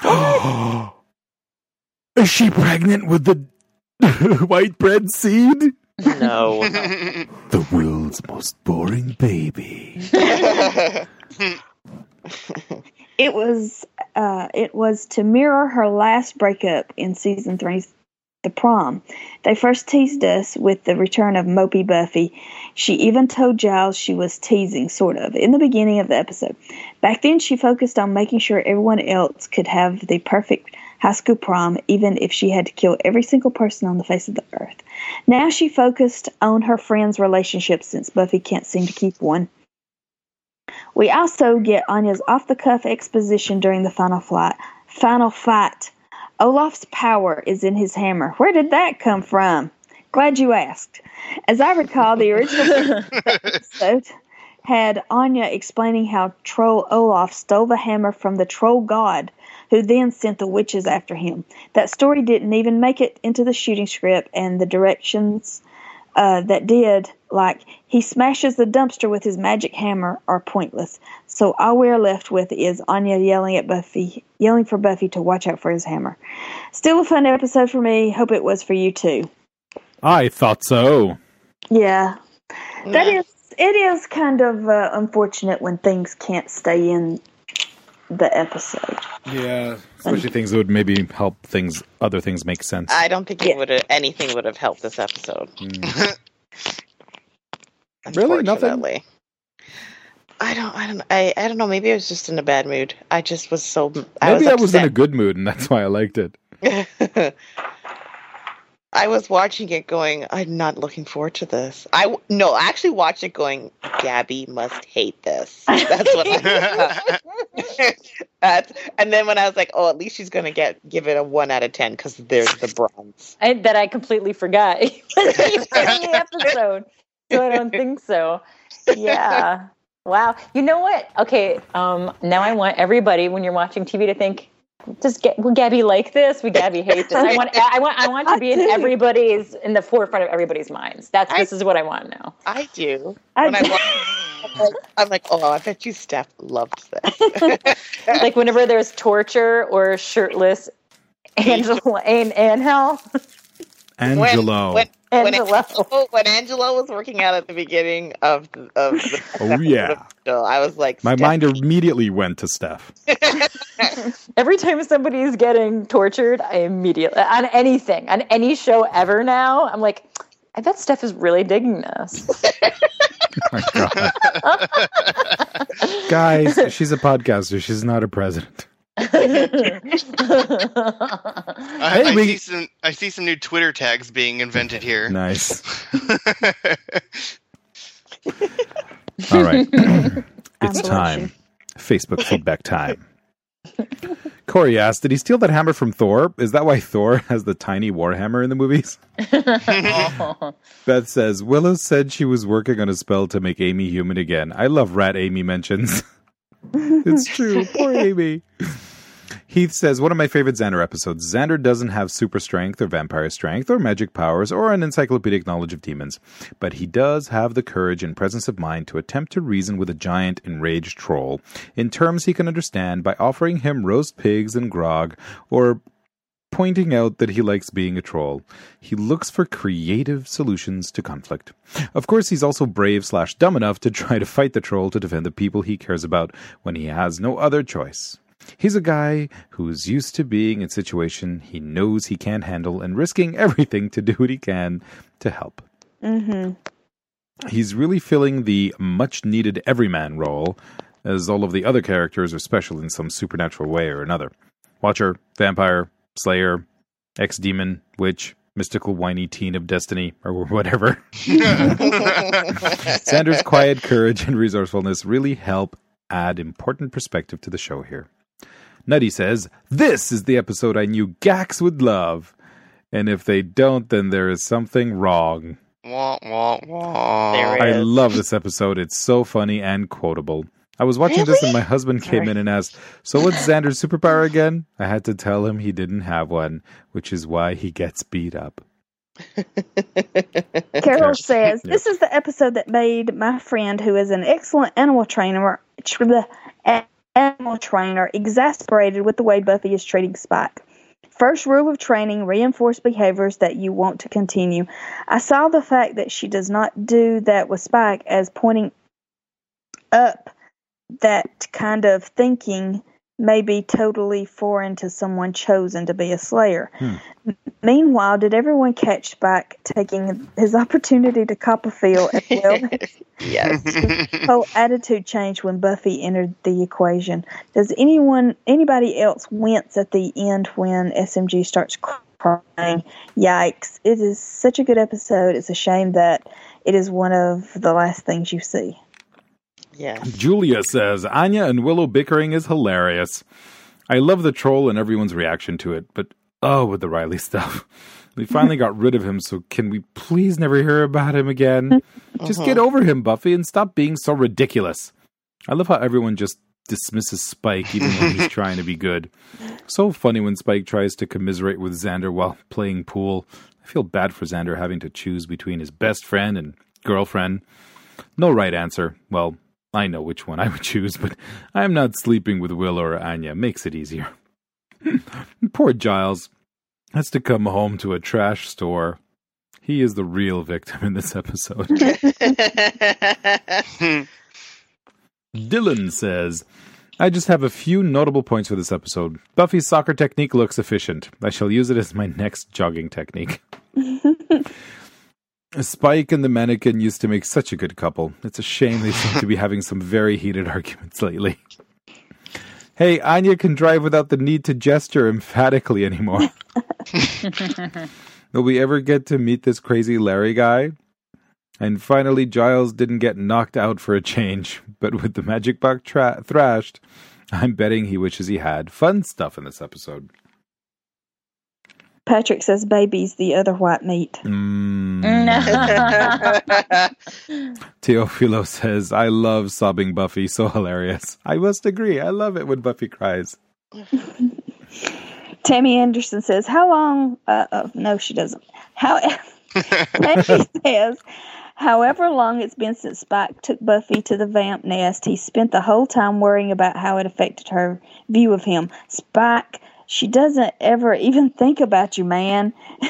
Is she pregnant with the white bread seed? No. The world's most boring baby. It was uh, it was to mirror her last breakup in season three's The Prom. They first teased us with the return of Mopey Buffy. She even told Giles she was teasing, sort of, in the beginning of the episode. Back then, she focused on making sure everyone else could have the perfect high school prom, even if she had to kill every single person on the face of the earth. Now she focused on her friends' relationships since Buffy can't seem to keep one. We also get Anya's off-the-cuff exposition during the final fight. Final fight. Olaf's power is in his hammer. Where did that come from? Glad you asked. As I recall, the original episode had Anya explaining how Troll Olaf stole the hammer from the troll god, who then sent the witches after him. That story didn't even make it into the shooting script, and the directions uh, that did, like he smashes the dumpster with his magic hammer, are pointless. So all we're left with is Anya yelling at Buffy, yelling for Buffy to watch out for his hammer. Still a fun episode for me. Hope it was for you too. I thought so. Yeah, that Yeah. is. It is kind of uh, unfortunate when things can't stay in the episode. Yeah, especially things that would maybe help things, other things make sense. I don't think Yeah. it would have anything would have helped this episode. Mm. Really? Nothing? Unfortunately. I don't. I don't. I. I don't know. Maybe I was just in a bad mood. I just was so. I Maybe was I was in a upset. good mood, and that's why I liked it. I was watching it going, I'm not looking forward to this. I w- no, I actually watched it going, Gabby must hate this. That's what I That's, and then when I was like, oh, at least she's going to get give it a one out of ten because there's the bronze. I, that I completely forgot. It was even in the episode, so I don't think so. Yeah. Wow. You know what? Okay. Um. Now I want everybody, when you're watching T V, to think, does Ga- will Gabby like this? Will Gabby hate this? I want. I want. I want to be in everybody's in the forefront of everybody's minds. That's I- this is what I want now. I do. I When I do. watch I'm like, I'm like, oh, I bet you Steph loved this. Like whenever there's torture or shirtless Angela and Angel. Angelo. When, when, when, Angelo. Angelo, when Angelo was working out at the beginning of, the- of the Oh, yeah. I was like, My Steph, mind immediately went to Steph. Every time somebody's getting tortured, I immediately on anything, on any show ever now, I'm like, I bet Steph is really digging this. My God. Guys, she's a podcaster. She's not a president. I, Hey, I we- see some. I see some new Twitter tags being invented here. Nice. All right. It's time. Facebook feedback time. Corey asked, did he steal that hammer from Thor? Is that why Thor has the tiny warhammer in the movies? Beth says, Willow said she was working on a spell to make Amy human again. I love Rat Amy mentions. It's true. Poor Amy. Heath says, one of my favorite Xander episodes. Xander doesn't have super strength or vampire strength or magic powers or an encyclopedic knowledge of demons, but he does have the courage and presence of mind to attempt to reason with a giant enraged troll in terms he can understand by offering him roast pigs and grog or pointing out that he likes being a troll. He looks for creative solutions to conflict. Of course, he's also brave slash dumb enough to try to fight the troll to defend the people he cares about when he has no other choice. He's a guy who's used to being in a situation he knows he can't handle and risking everything to do what he can to help. Mm-hmm. He's really filling the much-needed everyman role, as all of the other characters are special in some supernatural way or another. Watcher, vampire, slayer, ex-demon, witch, mystical whiny teen of destiny, or whatever. Xander's quiet courage and resourcefulness really help add important perspective to the show here. Nutty says, this is the episode I knew Gax would love. And if they don't, then there is something wrong. Wah, wah, wah. There it I is. love this episode. It's so funny and quotable. I was watching this and my husband came Sorry. in and asked, so what's Xander's superpower again? I had to tell him he didn't have one, which is why he gets beat up. Carol says, Yep. this is the episode that made my friend, who is an excellent animal trainer, tr- the a- animal trainer, exasperated with the way Buffy is treating Spike. First rule of training, reinforce behaviors that you want to continue. I saw the fact that she does not do that with Spike as pointing up that kind of thinking may be totally foreign to someone chosen to be a slayer. Hmm. Meanwhile, did everyone catch Spike taking his opportunity to cop a feel as well? Yes. His whole attitude changed when Buffy entered the equation. Does anyone, anybody else wince at the end when S M G starts crying? Yikes. It is such a good episode. It's a shame that it is one of the last things you see. Yes. Julia says, Anya and Willow bickering is hilarious. I love the troll and everyone's reaction to it, but oh, with the Riley stuff. We finally got rid of him, so can we please never hear about him again? Just Uh-huh. get over him, Buffy, and stop being so ridiculous. I love how everyone just dismisses Spike even when he's trying to be good. So funny when Spike tries to commiserate with Xander while playing pool. I feel bad for Xander having to choose between his best friend and girlfriend. No right answer. Well, I know which one I would choose, but I'm not sleeping with Willow or Anya. Makes it easier. Poor Giles has to come home to a trash store. He is the real victim in this episode. Dylan says, I just have a few notable points for this episode. Buffy's soccer technique looks efficient. I shall use it as my next jogging technique. Spike and the mannequin used to make such a good couple. It's a shame they seem to be having some very heated arguments lately. Hey, Anya can drive without the need to gesture emphatically anymore. Will we ever get to meet this crazy Larry guy? And finally, Giles didn't get knocked out for a change, but with the magic box tra- thrashed, I'm betting he wishes he had. Fun stuff in this episode. Patrick says baby's the other white meat. Mm. Teofilo says, I love sobbing Buffy, so hilarious. I must agree, I love it when Buffy cries. Tammy Anderson says, how long... Uh, oh, no, she doesn't. How... Tammy says, however long it's been since Spike took Buffy to the vamp nest, he spent the whole time worrying about how it affected her view of him. Spike, she doesn't ever even think about you, man.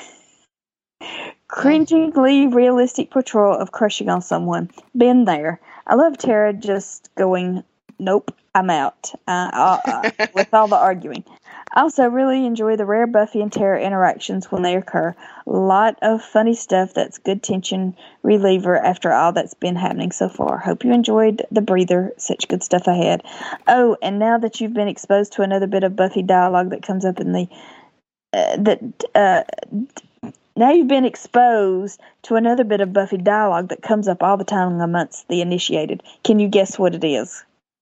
Cringingly realistic portrayal of crushing on someone. Been there. I love Tara just going, nope, I'm out, uh, uh, uh, with all the arguing. I also really enjoy the rare Buffy and Tara interactions when they occur. A lot of funny stuff that's good tension reliever after all that's been happening so far. Hope you enjoyed the breather. Such good stuff ahead. Oh, and now that you've been exposed to another bit of Buffy dialogue that comes up in the... Uh, that uh, now you've been exposed to another bit of Buffy dialogue that comes up all the time amongst the initiated. Can you guess what it is?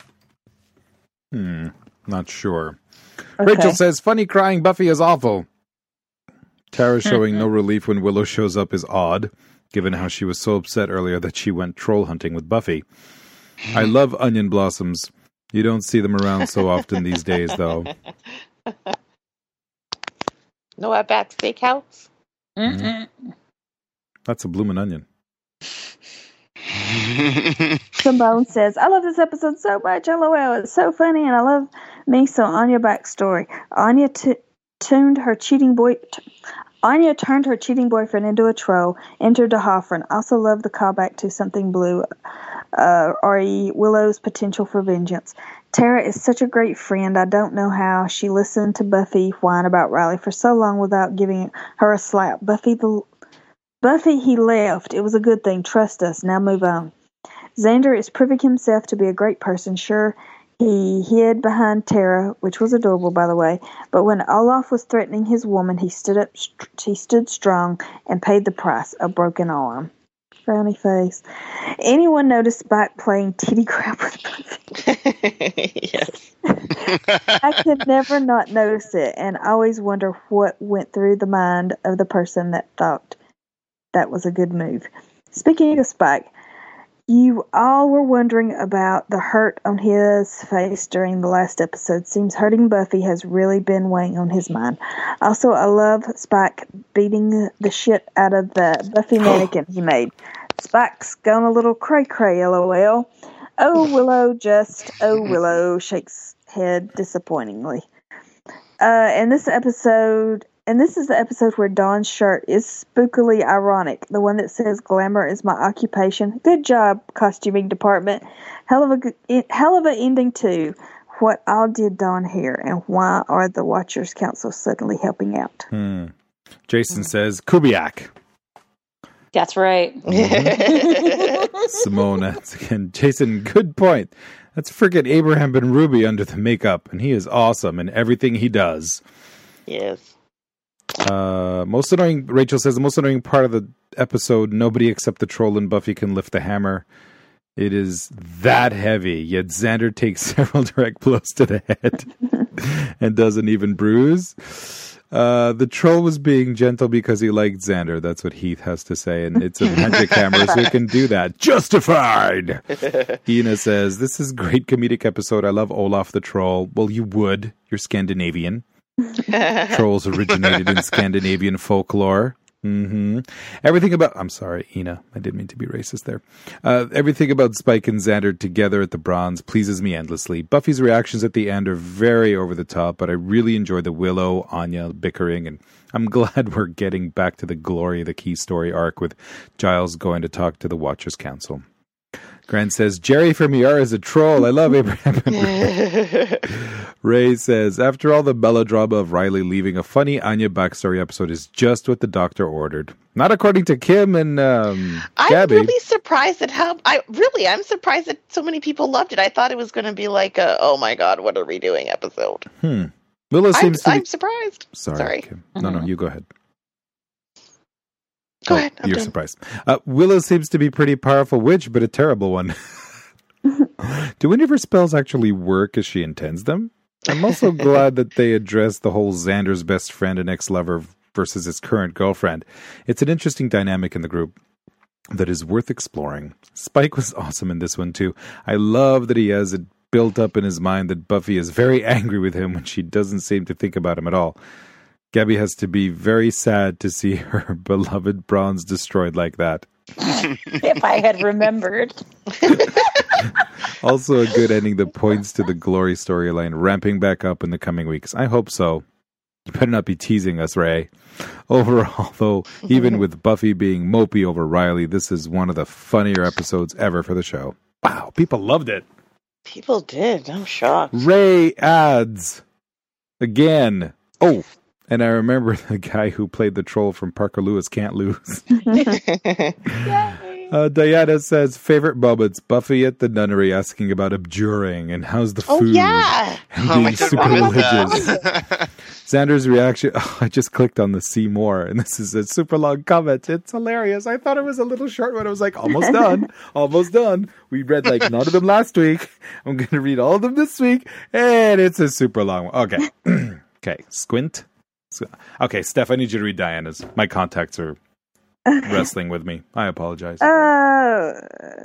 Hmm, not sure. Okay. Rachel says, funny crying Buffy is awful. Tara showing no relief when Willow shows up is odd, given how she was so upset earlier that she went troll hunting with Buffy. I love onion blossoms. You don't see them around so often these days, though. No Outback Steakhouse? Mm-hmm. That's a bloomin' onion. Simone says, I love this episode so much. LOL, it's so funny, and I love me some Anya backstory. Anya t- tuned her cheating boy. T- Anya turned her cheating boyfriend into a troll, entered the Hoffren. Also love the callback to Something Blue, uh, R E Willow's potential for vengeance. Tara is such a great friend. I don't know how she listened to Buffy whine about Riley for so long without giving her a slap. Buffy the Buffy, he left. It was a good thing. Trust us. Now move on. Xander is proving himself to be a great person. Sure, he hid behind Tara, which was adorable, by the way. But when Olaf was threatening his woman, he stood up. He stood strong and paid the price: a broken arm. Frowny face. Anyone notice Spike playing titty crap with Buffy? Yes. I could never not notice it, and always wonder what went through the mind of the person that thought that was a good move. Speaking of Spike, you all were wondering about the hurt on his face during the last episode. Seems hurting Buffy has really been weighing on his mind. Also, I love Spike beating the shit out of the Buffy mannequin he made. Spike's gone a little cray-cray, lol. Oh, Willow, just, oh, Willow, shakes head disappointingly. Uh, and this episode... And this is the episode where Dawn's shirt is spookily ironic. The one that says, glamour is my occupation. Good job, costuming department. Hell of a good, hell of an ending, too. What all did Dawn hear, and why are the Watchers Council suddenly helping out? Hmm. Jason says, Kubiak. That's right. Mm-hmm. Simone, again, Jason, good point. That's freaking Abraham Ben Ruby under the makeup, and he is awesome in everything he does. Yes. Uh, most annoying, Rachel says, the most annoying part of the episode, nobody except the troll and Buffy can lift the hammer. It is that heavy, yet Xander takes several direct blows to the head and doesn't even bruise. Uh, the troll was being gentle because he liked Xander. That's what Heath has to say. And it's a magic hammer, so he can do that. Justified! Ina says, this is a great comedic episode. I love Olaf the troll. Well, you would. You're Scandinavian. Trolls originated in Scandinavian folklore. Mm-hmm. Everything about... I'm sorry, Ina. I didn't mean to be racist there. Uh, everything about Spike and Xander together at the bronze pleases me endlessly. Buffy's reactions at the end are very over the top, but I really enjoy the Willow, Anya bickering, and I'm glad we're getting back to the glory of the key story arc with Giles going to talk to the Watchers Council. Grant says, Jerry from E R is a troll. I love Abraham. Ray says, after all the melodrama of Riley leaving, a funny Anya backstory episode is just what the doctor ordered. Not according to Kim and um, I'm Gabby. really surprised at how... I Really, I'm surprised that so many people loved it. I thought it was going to be like a, oh my god, what are we doing episode. Hmm. Willow seems I'm, to be... I'm surprised. Sorry, Sorry. Kim. No, no, you go ahead. Go Oh, ahead. I'm you're done. surprised. Uh, Willow seems to be a pretty powerful witch, but a terrible one. Do any of her spells actually work as she intends them? I'm also glad that they addressed the whole Xander's best friend and ex-lover versus his current girlfriend. It's an interesting dynamic in the group that is worth exploring. Spike was awesome in this one, too. I love that he has it built up in his mind that Buffy is very angry with him when she doesn't seem to think about him at all. Gabby has to be very sad to see her beloved bronze destroyed like that. If I had remembered. Also a good ending that points to the Glory storyline ramping back up in the coming weeks. I hope so. You better not be teasing us, Ray. Overall, though, even with Buffy being mopey over Riley, this is one of the funnier episodes ever for the show. Wow, people loved it. People did. I'm shocked. Ray adds again. Oh, and I remember the guy who played the troll from Parker Lewis Can't Lose. uh, Diana says, favorite moments, Buffy at the nunnery asking about abjuring and how's the Oh, food yeah. and Oh, being I super totally missed religious. that. Xander's reaction, oh, I just clicked on the see more, and this is a super long comment. It's hilarious. I thought it was a little short one. I was like, almost done. Almost done. We read like none of them last week. I'm going to read all of them this week, and it's a super long one. Okay. Okay, squint. Okay, Steph, I need you to read Diana's. My contacts are wrestling with me. I apologize. Oh,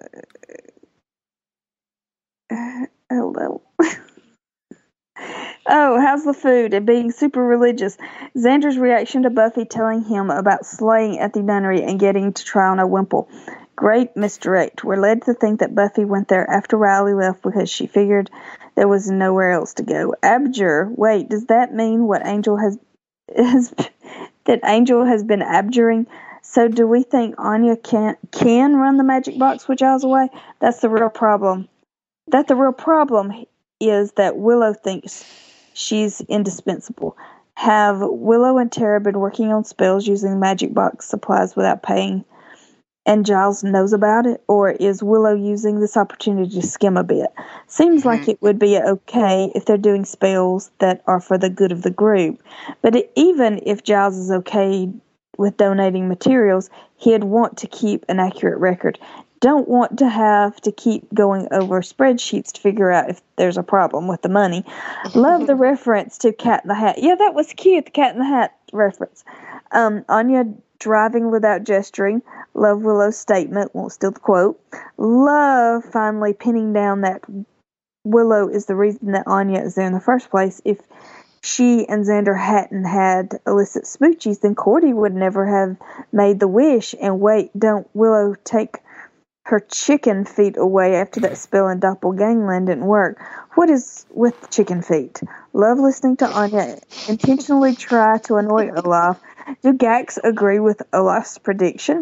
uh, hello. Oh, how's the food and being super religious? Xander's reaction to Buffy telling him about slaying at the nunnery and getting to try on a wimple. Great misdirect. We're led to think that Buffy went there after Riley left because she figured there was nowhere else to go. Abjure. Wait, does that mean what Angel has, has that Angel has been abjuring? So do we think Anya can can run the magic box with Giles away? That's the real problem. That the real problem is that Willow thinks she's indispensable. Have Willow and Tara been working on spells using magic box supplies without paying, and Giles knows about it? Or is Willow using this opportunity to skim a bit? Seems like it would be okay if they're doing spells that are for the good of the group. But it, even if Giles is okay with donating materials, he'd want to keep an accurate record. Don't want to have to keep going over spreadsheets to figure out if there's a problem with the money. Love the reference to Cat in the Hat. Yeah, that was cute, the Cat in the Hat reference. Um, Anya driving without gesturing. Love Willow's statement. Won't steal the quote. Love finally pinning down that Willow is the reason that Anya is there in the first place. If she and Xander hadn't had illicit smoochies, then Cordy would never have made the wish. And wait, don't Willow take her chicken feet away after that spell in Doppelgangland didn't work? What is with the chicken feet? Love listening to Anya intentionally try to annoy Olaf. Do Gax agree with Olaf's prediction?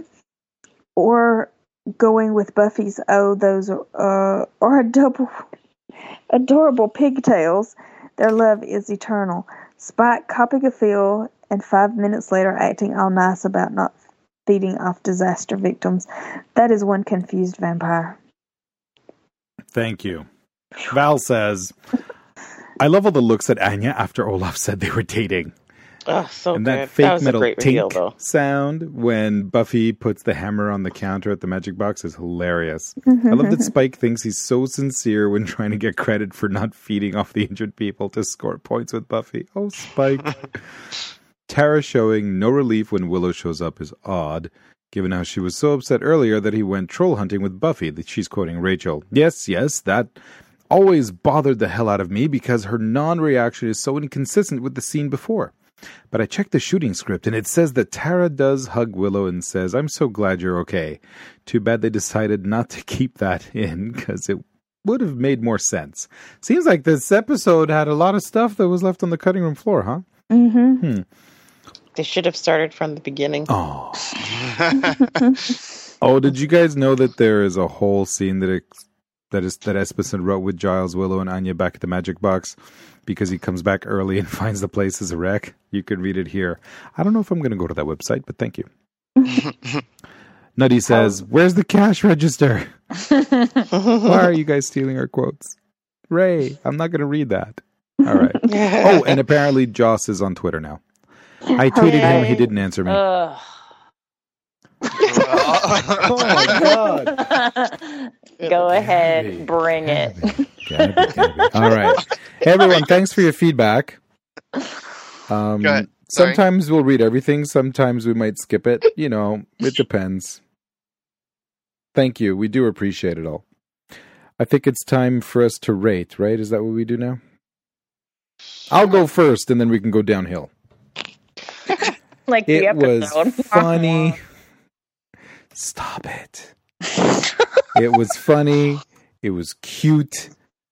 Or going with Buffy's, oh, those uh, are double, adorable pigtails. Their love is eternal. Spike copying a feel and five minutes later acting all nice about not feeding off disaster victims. That is one confused vampire. Thank you. Val says, I love all the looks at Anya after Olaf said they were dating. Oh, so and good. that fake that was metal a great reveal, tink though. sound when Buffy puts the hammer on the counter at the magic box is hilarious. I love that Spike thinks he's so sincere when trying to get credit for not feeding off the injured people to score points with Buffy. Oh, Spike. Tara showing no relief when Willow shows up is odd, given how she was so upset earlier that he went troll hunting with Buffy. She's quoting Rachel. Yes, yes, that always bothered the hell out of me because her non-reaction is so inconsistent with the scene before. But I checked the shooting script, and it says that Tara does hug Willow and says, I'm so glad you're okay. Too bad they decided not to keep that in, because it would have made more sense. Seems like this episode had a lot of stuff that was left on the cutting room floor, huh? Mm-hmm. Hmm. They should have started from the beginning. Oh. Oh, did you guys know that there is a whole scene that ex- that is that Espenson wrote with Giles, Willow, and Anya back at the Magic Box? Because he comes back early and finds the place is a wreck. You can read it here. I don't know if I'm going to go to that website, but thank you. Nutty says, where's the cash register? Why are you guys stealing our quotes? Ray, I'm not going to read that. All right. Oh, and apparently Joss is on Twitter now. I tweeted him. He didn't answer me. Ugh. Oh, my God. Go ahead. Gabby, Bring Gabby, it. Gabby, Gabby. All right. Hey, everyone. Thanks for your feedback. Um, Go ahead. Sorry. Sometimes we'll read everything. Sometimes we might skip it. You know, it depends. Thank you. We do appreciate it all. I think it's time for us to rate, right? Is that what we do now? I'll go first, and then we can go downhill. Like the It was episode. funny. Stop it. It was funny. It was cute.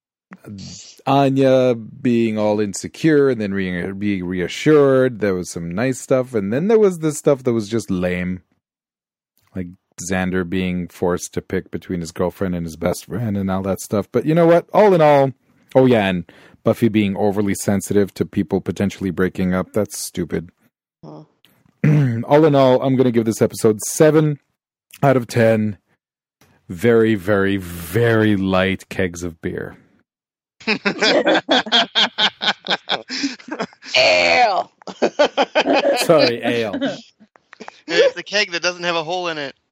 Anya being all insecure and then re- being reassured. There was some nice stuff. And then there was this stuff that was just lame. Like Xander being forced to pick between his girlfriend and his best friend and all that stuff. But you know what? All in all, oh yeah, and Buffy being overly sensitive to people potentially breaking up. That's stupid. Oh. All in all, I'm going to give this episode seven out of ten. Very, very, very light kegs of beer. Ale. Sorry, ale. It's the keg that doesn't have a hole in it.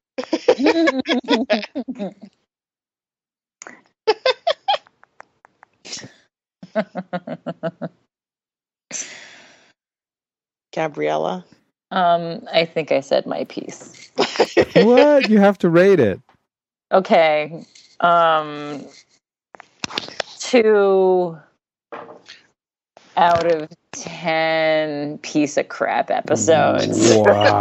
Gabriella. Um, I think I said my piece. What? You have to rate it. Okay. Um, two out of ten piece of crap episodes.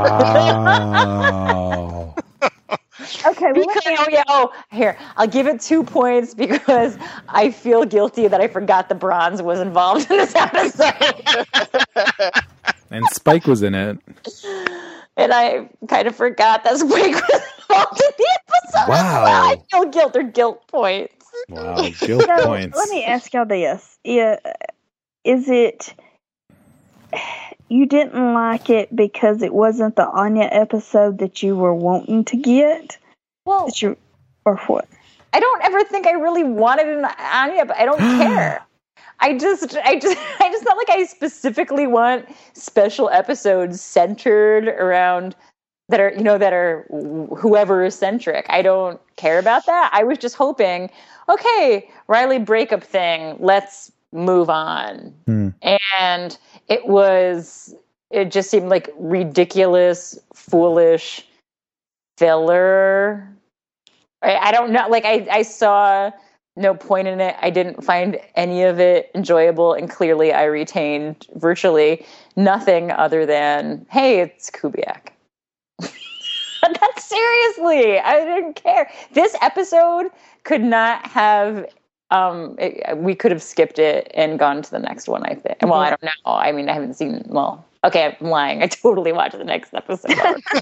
Wow. Okay, well, Because, oh yeah, oh here, I'll give it two points because I feel guilty that I forgot the bronze was involved in this episode. And Spike was in it. And I kind of forgot that Spike was involved in the episode. Wow. I feel guilt or guilt points. Wow, guilt so points. let me ask y'all this: yeah, is it you didn't like it because it wasn't the Anya episode that you were wanting to get? Well, That you, or what? I don't ever think I really wanted an Anya, but I don't care. I just, I just, I just felt like I specifically want special episodes centered around that are, you know, that are whoever is centric. I don't care about that. I was just hoping, okay, Riley breakup thing, let's move on. Hmm. And it was, it just seemed like ridiculous, foolish filler. I, I don't know. Like I, I saw no point in it. I didn't find any of it enjoyable, and clearly I retained virtually nothing other than, hey, it's Kubiak. That's seriously, I didn't care. This episode could not have, um, it, we could have skipped it and gone to the next one, I think. Well, I don't know. I mean, I haven't seen, well, okay, I'm lying. I totally watched the next episode.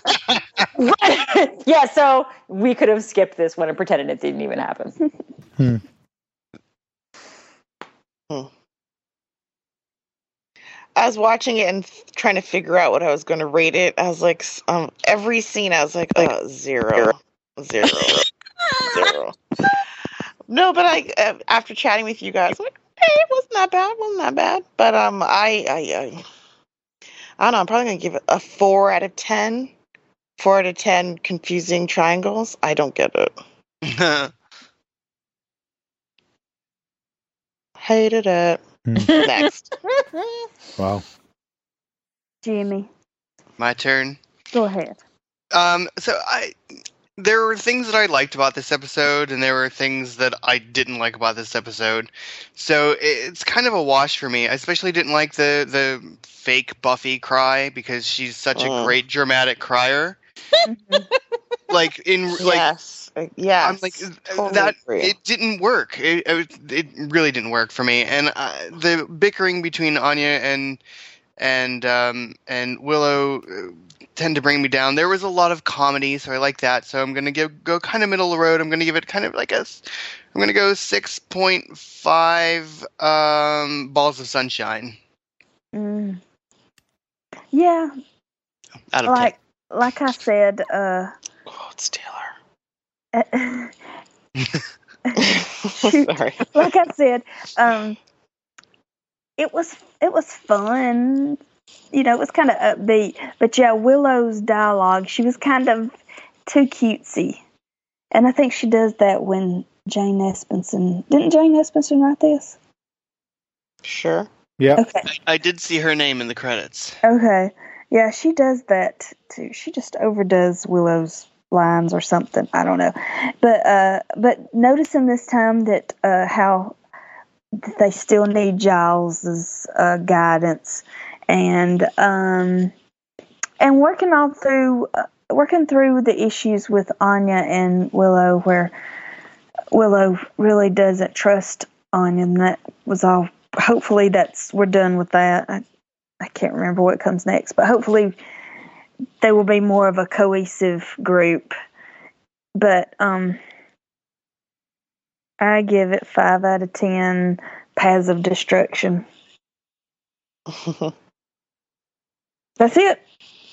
Yeah, so we could have skipped this one and pretended it didn't even happen. Hmm. Hmm. I was watching it and f- trying to figure out what I was going to rate it. I was like, s- um, every scene, I was like, uh, zero, zero, zero. No, but I, uh, after chatting with you guys, I'm like, hey, it wasn't that bad, wasn't that bad. But um, I, I, I, I don't know. I'm probably going to give it a four out of ten. Four out of ten confusing triangles. I don't get it. Hated it. Hmm. Next. Wow. Jimmy. My turn. Go ahead. Um, so I, there were things that I liked about this episode, and there were things that I didn't like about this episode. So it's kind of a wash for me. I especially didn't like the the fake Buffy cry because she's such Mm. a great dramatic crier. Like in like. Yes. Uh, yes. I'm like Totally that. agree. It didn't work. It, it it really didn't work for me. And uh, the bickering between Anya and and um, and Willow uh, tend to bring me down. There was a lot of comedy, so I like that. So I'm gonna give go kind of middle of the road. I'm gonna give it kind of like a. I'm gonna go six point five um, balls of sunshine Mm. Yeah, out of like like I said, uh, Oh, it's Taylor. Sorry. like I said, um, it was it was fun. You know, it was kind of upbeat. But yeah, Willow's dialogue, she was kind of too cutesy, and I think she does that when Jane Espenson didn't Jane Espenson write this? Sure. Yeah. Okay, I, I did see her name in the credits. okay, yeah, she does that too. She just overdoes Willow's lines or something. I don't know, but uh, but noticing this time that uh, how they still need Giles's uh, guidance, and um, and working all through uh, working through the issues with Anya and Willow, where Willow really doesn't trust Anya, and that was all. Hopefully, that's we're done with that. I, I can't remember what comes next, but hopefully they will be more of a cohesive group. But um, I give it five out of ten paths of destruction. That's it.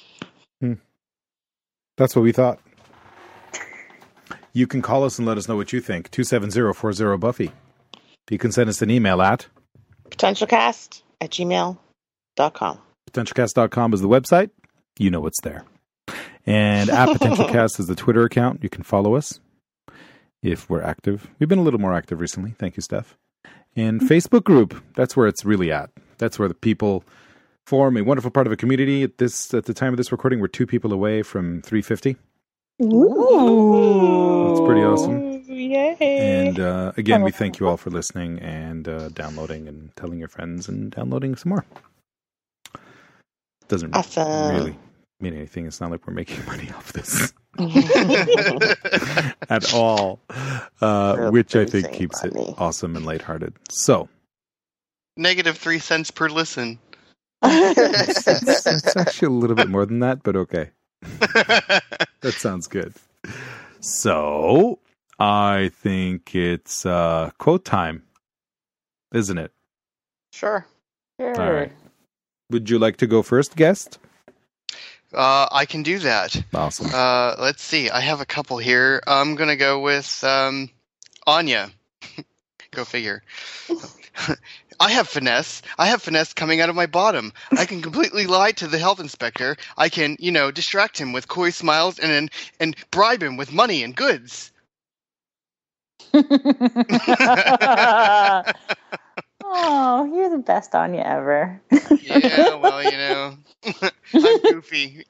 That's what we thought. You can call us and let us know what you think. two seven zero four zero Buffy. You can send us an email at Potentialcast at gmail dot com. potentialcast dot com is the website. You know what's there. And at PotentialCast is the Twitter account. You can follow us if we're active. We've been a little more active recently. Thank you, Steph. And Facebook group. That's where it's really at. That's where the people form a wonderful part of a community. At this, at the time of this recording, we're two people away from three fifty. Ooh. That's pretty awesome. Yay. And uh, again, we thank you all for listening and uh, downloading and telling your friends and downloading some more. Doesn't Awesome. really mean anything. It's not like we're making money off this at all, uh, We're which I think losing keeps money. it awesome and lighthearted. So Negative three cents per listen. it's, it's, it's actually a little bit more than that, but okay. That sounds good. So I think it's uh, quote time, isn't it? Sure. Sure. All right. Would you like to go first, guest? Uh, I can do that. Awesome. Uh, let's see. I have a couple here. I'm gonna go with um, Anya. Go figure. I have finesse. I have finesse coming out of my bottom. I can completely lie to the health inspector. I can, you know, distract him with coy smiles and and, and bribe him with money and goods. Oh, you're the best Anya ever. Yeah, well, you know, I'm goofy.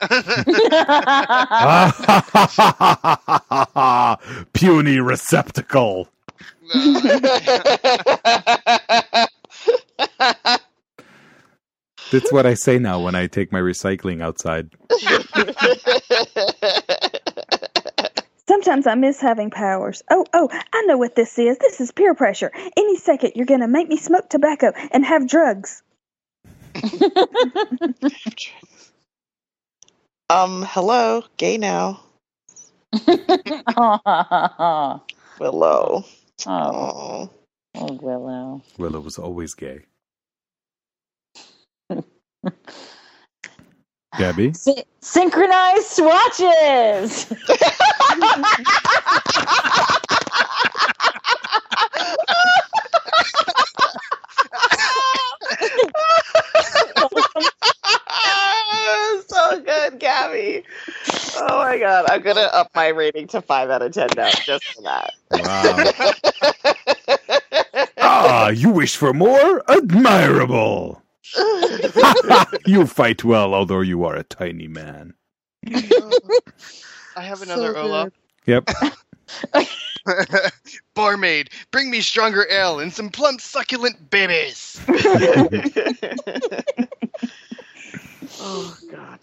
Puny receptacle. That's what I say now when I take my recycling outside. Sometimes I miss having powers. Oh, oh, I know what this is. This is peer pressure. Any second, you're going to make me smoke tobacco and have drugs. um, hello, gay now. oh, Willow. oh, Oh. oh, Willow. Willow was always gay. Gabby? Sy- synchronized swatches. So good, Gabby. Oh my god, I'm gonna up my rating to five out of ten now just for that. Wow. Ah, you wish for more? Admirable. You fight well, although you are a tiny man. I have another So Olaf. Yep. Barmaid, bring me stronger ale and some plump, succulent babies. Oh God.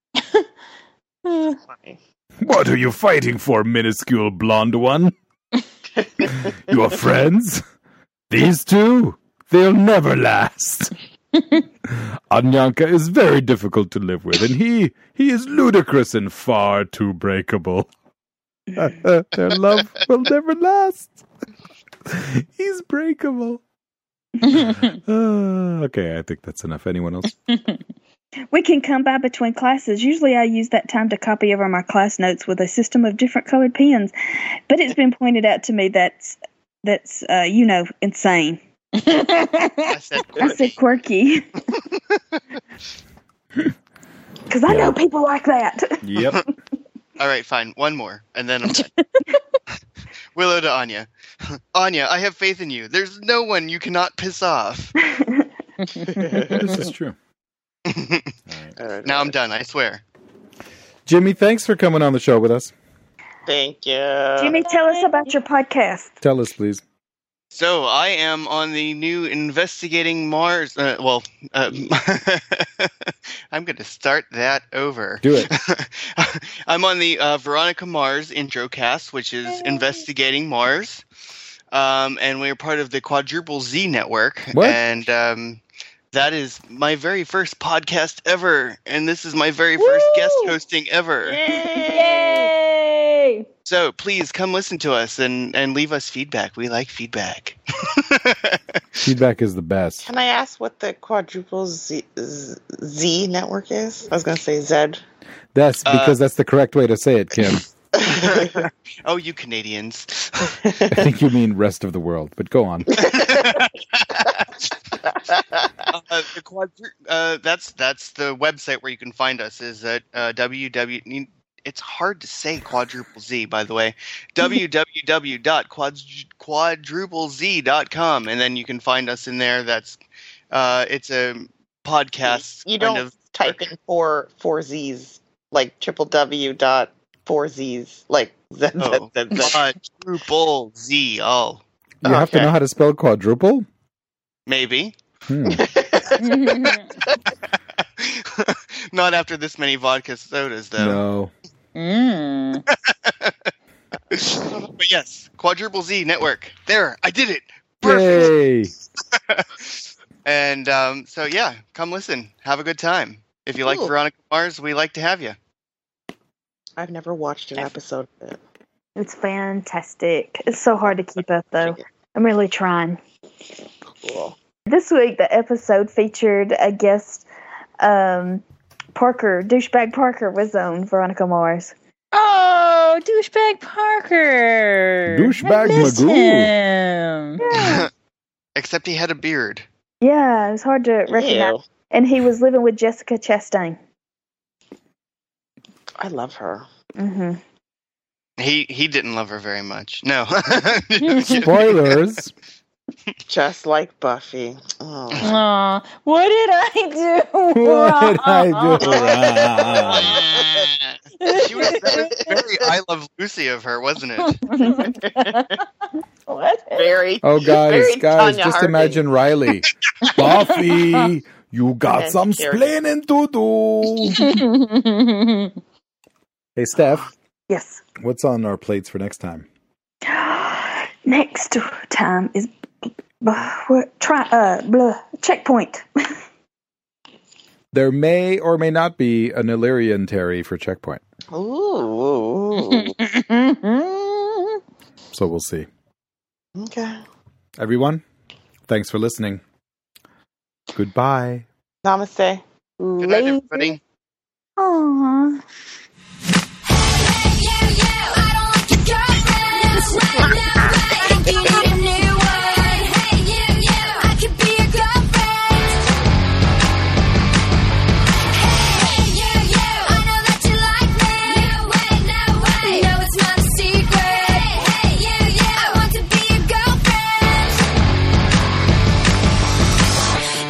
Funny. What are you fighting for, minuscule blonde one? Your friends? These two? They'll never last. Anyanka is very difficult to live with, and he he is ludicrous and far too breakable. Their love will never last. He's breakable. Uh, okay, I think that's enough. Anyone else? We can come by between classes. Usually I use that time to copy over my class notes with a system of different colored pens. But it's been pointed out to me that's, that's uh, you know, insane. I said I said quirky. Because I Yeah. know people like that. Yep. All right, fine. One more, and then I'm done. Willow to Anya. Anya, I have faith in you. There's no one you cannot piss off. This is true. All right. All right, Now all I'm right. done, I swear. Jimmy, thanks for coming on the show with us. Thank you. Jimmy, tell us about your podcast. Tell us, please. So I am on the new Investigating Mars. Uh, well, uh, I'm going to start that over. Do it. I'm on the uh, Veronica Mars Introcast, which is Investigating Mars. Um, and we're part of the Quadruple Z Network. What? And um, that is my very first podcast ever. And this is my very first Woo! guest hosting ever. Yay! So please come listen to us and, and leave us feedback. We like feedback. Feedback is the best. Can I ask what the Quadruple Z, Z, Z network is? I was going to say Z. That's because that's the correct way to say it, Kim. Oh, you Canadians. I think you mean rest of the world, but go on. uh, the quadru- uh, that's that's the website where you can find us is at uh, www. It's hard to say quadruple Z, by the way. w w w dot quadruple z dot com, and then you can find us in there. That's uh, it's a podcast. You kind don't of, type in four four Z's like triple W dot four Z's like Z. Oh, Z, Z, Z. quadruple Z. Oh, You have to Okay. know how to spell quadruple? maybe. Hmm. Not after this many vodka sodas, though. No. Mm. But yes, Quadruple Z Network. There, I did it. Perfect. Yay. And um, so, yeah, come listen. Have a good time. If you like Cool. Veronica Mars, we like to have you. I've never watched an episode of it. It's fantastic. It's so hard to keep up, though. I'm really trying. Cool. This week, the episode featured a guest, um, Parker, douchebag Parker was on Veronica Mars. Oh, douchebag Parker. Douchebag I missed Magoo. him. Yeah, Except he had a beard. yeah, it was hard to recognize. Ew. And he was living with Jessica Chastain. I love her. hmm He he didn't love her very much. No. Spoilers. Just like Buffy. Oh. Aw, what did I do? What did I do? She was very, very I Love Lucy of her, wasn't it? What? Very. Oh, guys, Very guys, Tanya just Harding. imagine Riley. Buffy, you got And some Carrie. splaining to do. Hey, Steph, Yes. what's on our plates for next time? Next time is blah, what, try uh blah, checkpoint. There may or may not be an Illyrian Terry for Checkpoint, Ooh. so we'll see. Okay. Everyone, thanks for listening. Goodbye. Namaste. Good night, everybody. Aww.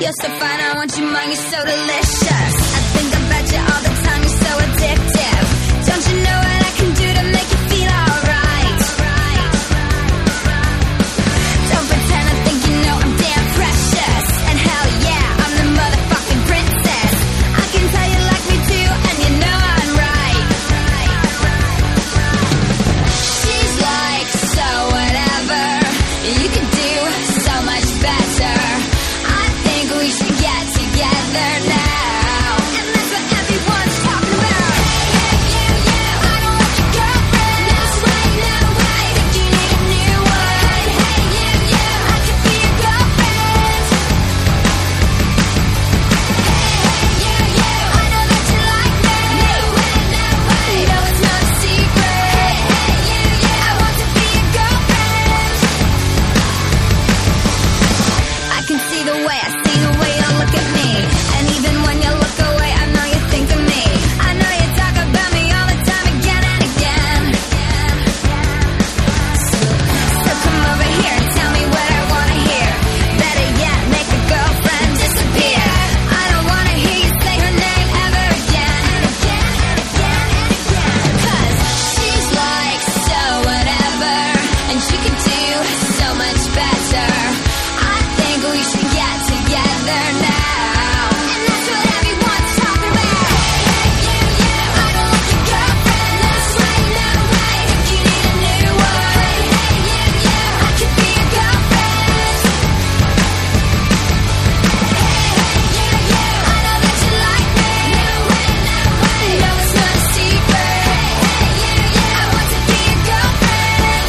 You're so fine, I want you mine, you're so delicious. I think about you all the time, you're so addictive. Don't you know what I can do to make you feel alright? Don't pretend I think you know I'm damn precious. And hell yeah, I'm the motherfucking princess. I can tell you like me too, and you know I'm right. She's like, so whatever, you can do so much better. I think we should get together now. And that's what everyone's talking about. Hey, hey, you, you, I don't want your girlfriend. No way, no way, think you need a new one. Hey, hey, you, you, I could be your girlfriend. Hey, hey, you, you, I know that you like me. No way, no way, no, it's not a secret. Hey, hey, you, you, I want to be your girlfriend. I can see the way, I see the way you look at me. And even when you look away, I know you think of me. I know you talk about me all the time, again and again. So come over here and tell me what I wanna hear. Better yet, make a girlfriend disappear. I don't wanna hear you say her name ever again. Cause she's like, so whatever, and she could do so much better. I think we should get together now. And that's what everyone's talking about. Hey, hey, you, you, I don't want your girlfriend. No way, no way, think you need a new one. Hey, hey, you, you, I could be your girlfriend. Hey, hey, you, you, I know that you like me. No way, no way, no, it's not a secret. Hey, hey, you, you, I want to be your girlfriend.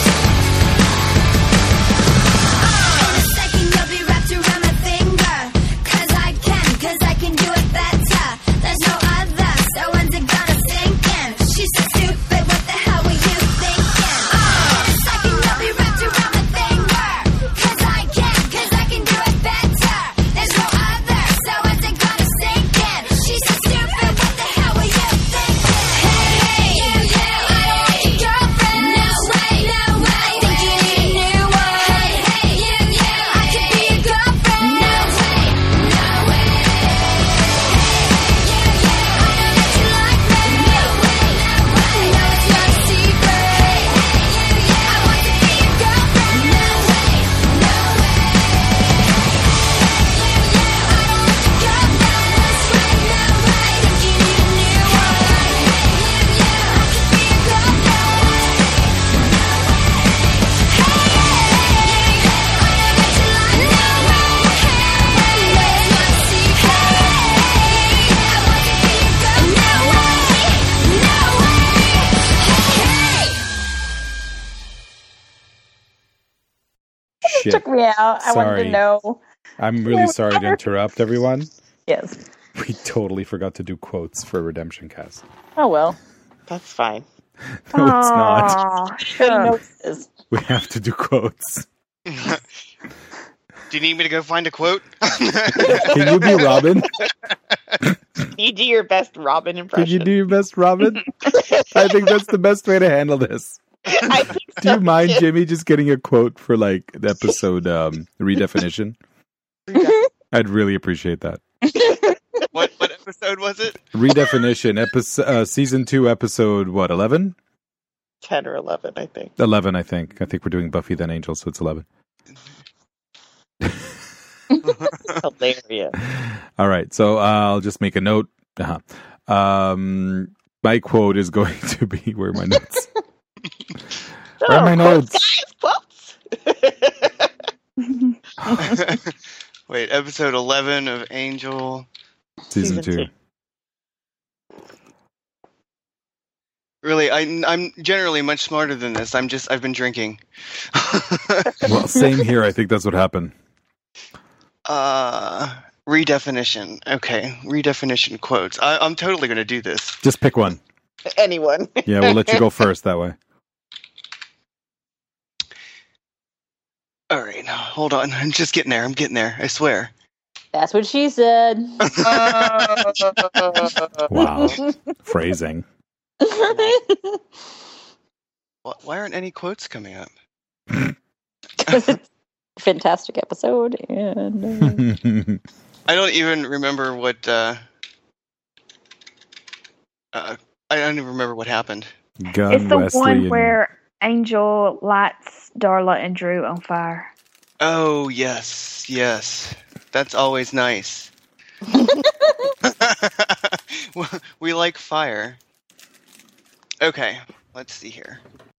In a second you'll be wrapped around my finger. Cause I can, cause I can do it better. There's no other, so when's it gonna sink in? She's so stupid, what the hell were you thinking? In a second you'll be wrapped around my finger. Cause I can, cause I can do it better. There's no other, so when's it gonna sink in? She's so stupid, what the hell were you thinking? Hey, hey, you, you, I don't want your girlfriend. No way, no way, think you need a new one. Hey, hey, you, you, I could be your girlfriend. No way, no way. Hey, hey, you, you, I know that you like me. No way, no way, no, it's not a secret. Hey, hey, you, you, I want to be your girlfriend. No way, no way. Hey, you, you, I don't want your girlfriend. No way, no way, think you need a new one. Hey, you, you, I could be your girlfriend. Shit. Took me out. I wanted Sorry. to know. I'm really sorry to interrupt everyone. Yes. We totally forgot to do quotes for Redemption Cast. Oh well. That's fine. No, it's not. Aw, Good shucks. notice. We have to do quotes. Do you need me to go find a quote? Can you be Robin? You do your best Robin impression. Can you do your best Robin? I think that's the best way to handle this. I think Do you so, mind, too. Jimmy, just getting a quote for like the episode um, redefinition? I'd really appreciate that. what what episode was it? Redefinition, episode, uh, season two, episode what, eleven? ten or eleven, I think. Eleven, I think. I think we're doing Buffy then Angel, so it's eleven. Hilarious. All right, so uh, I'll just make a note. Uh-huh. Um, my quote is going to be where are my notes? Where are my notes? Quotes, quotes. Wait, episode eleven of Angel. Season, Season two. two. Really, I, I'm generally much smarter than this. I'm just, I've been drinking. Well, same here. I think that's what happened. uh, redefinition. Okay, redefinition quotes. I, I'm totally going to do this. Just pick one. Anyone. Yeah, we'll let you go first that way. All right, hold on. I'm just getting there. I'm getting there. I swear. That's what she said. Wow. Phrasing. Wh- Why aren't any quotes coming up? Fantastic episode. And uh, I don't even remember what. Uh, uh, I don't even remember what happened. Gun It's the Wesley one and- where Angel lights Darla and Drew on fire. Oh yes, yes. That's always nice. We like fire. Okay, let's see here.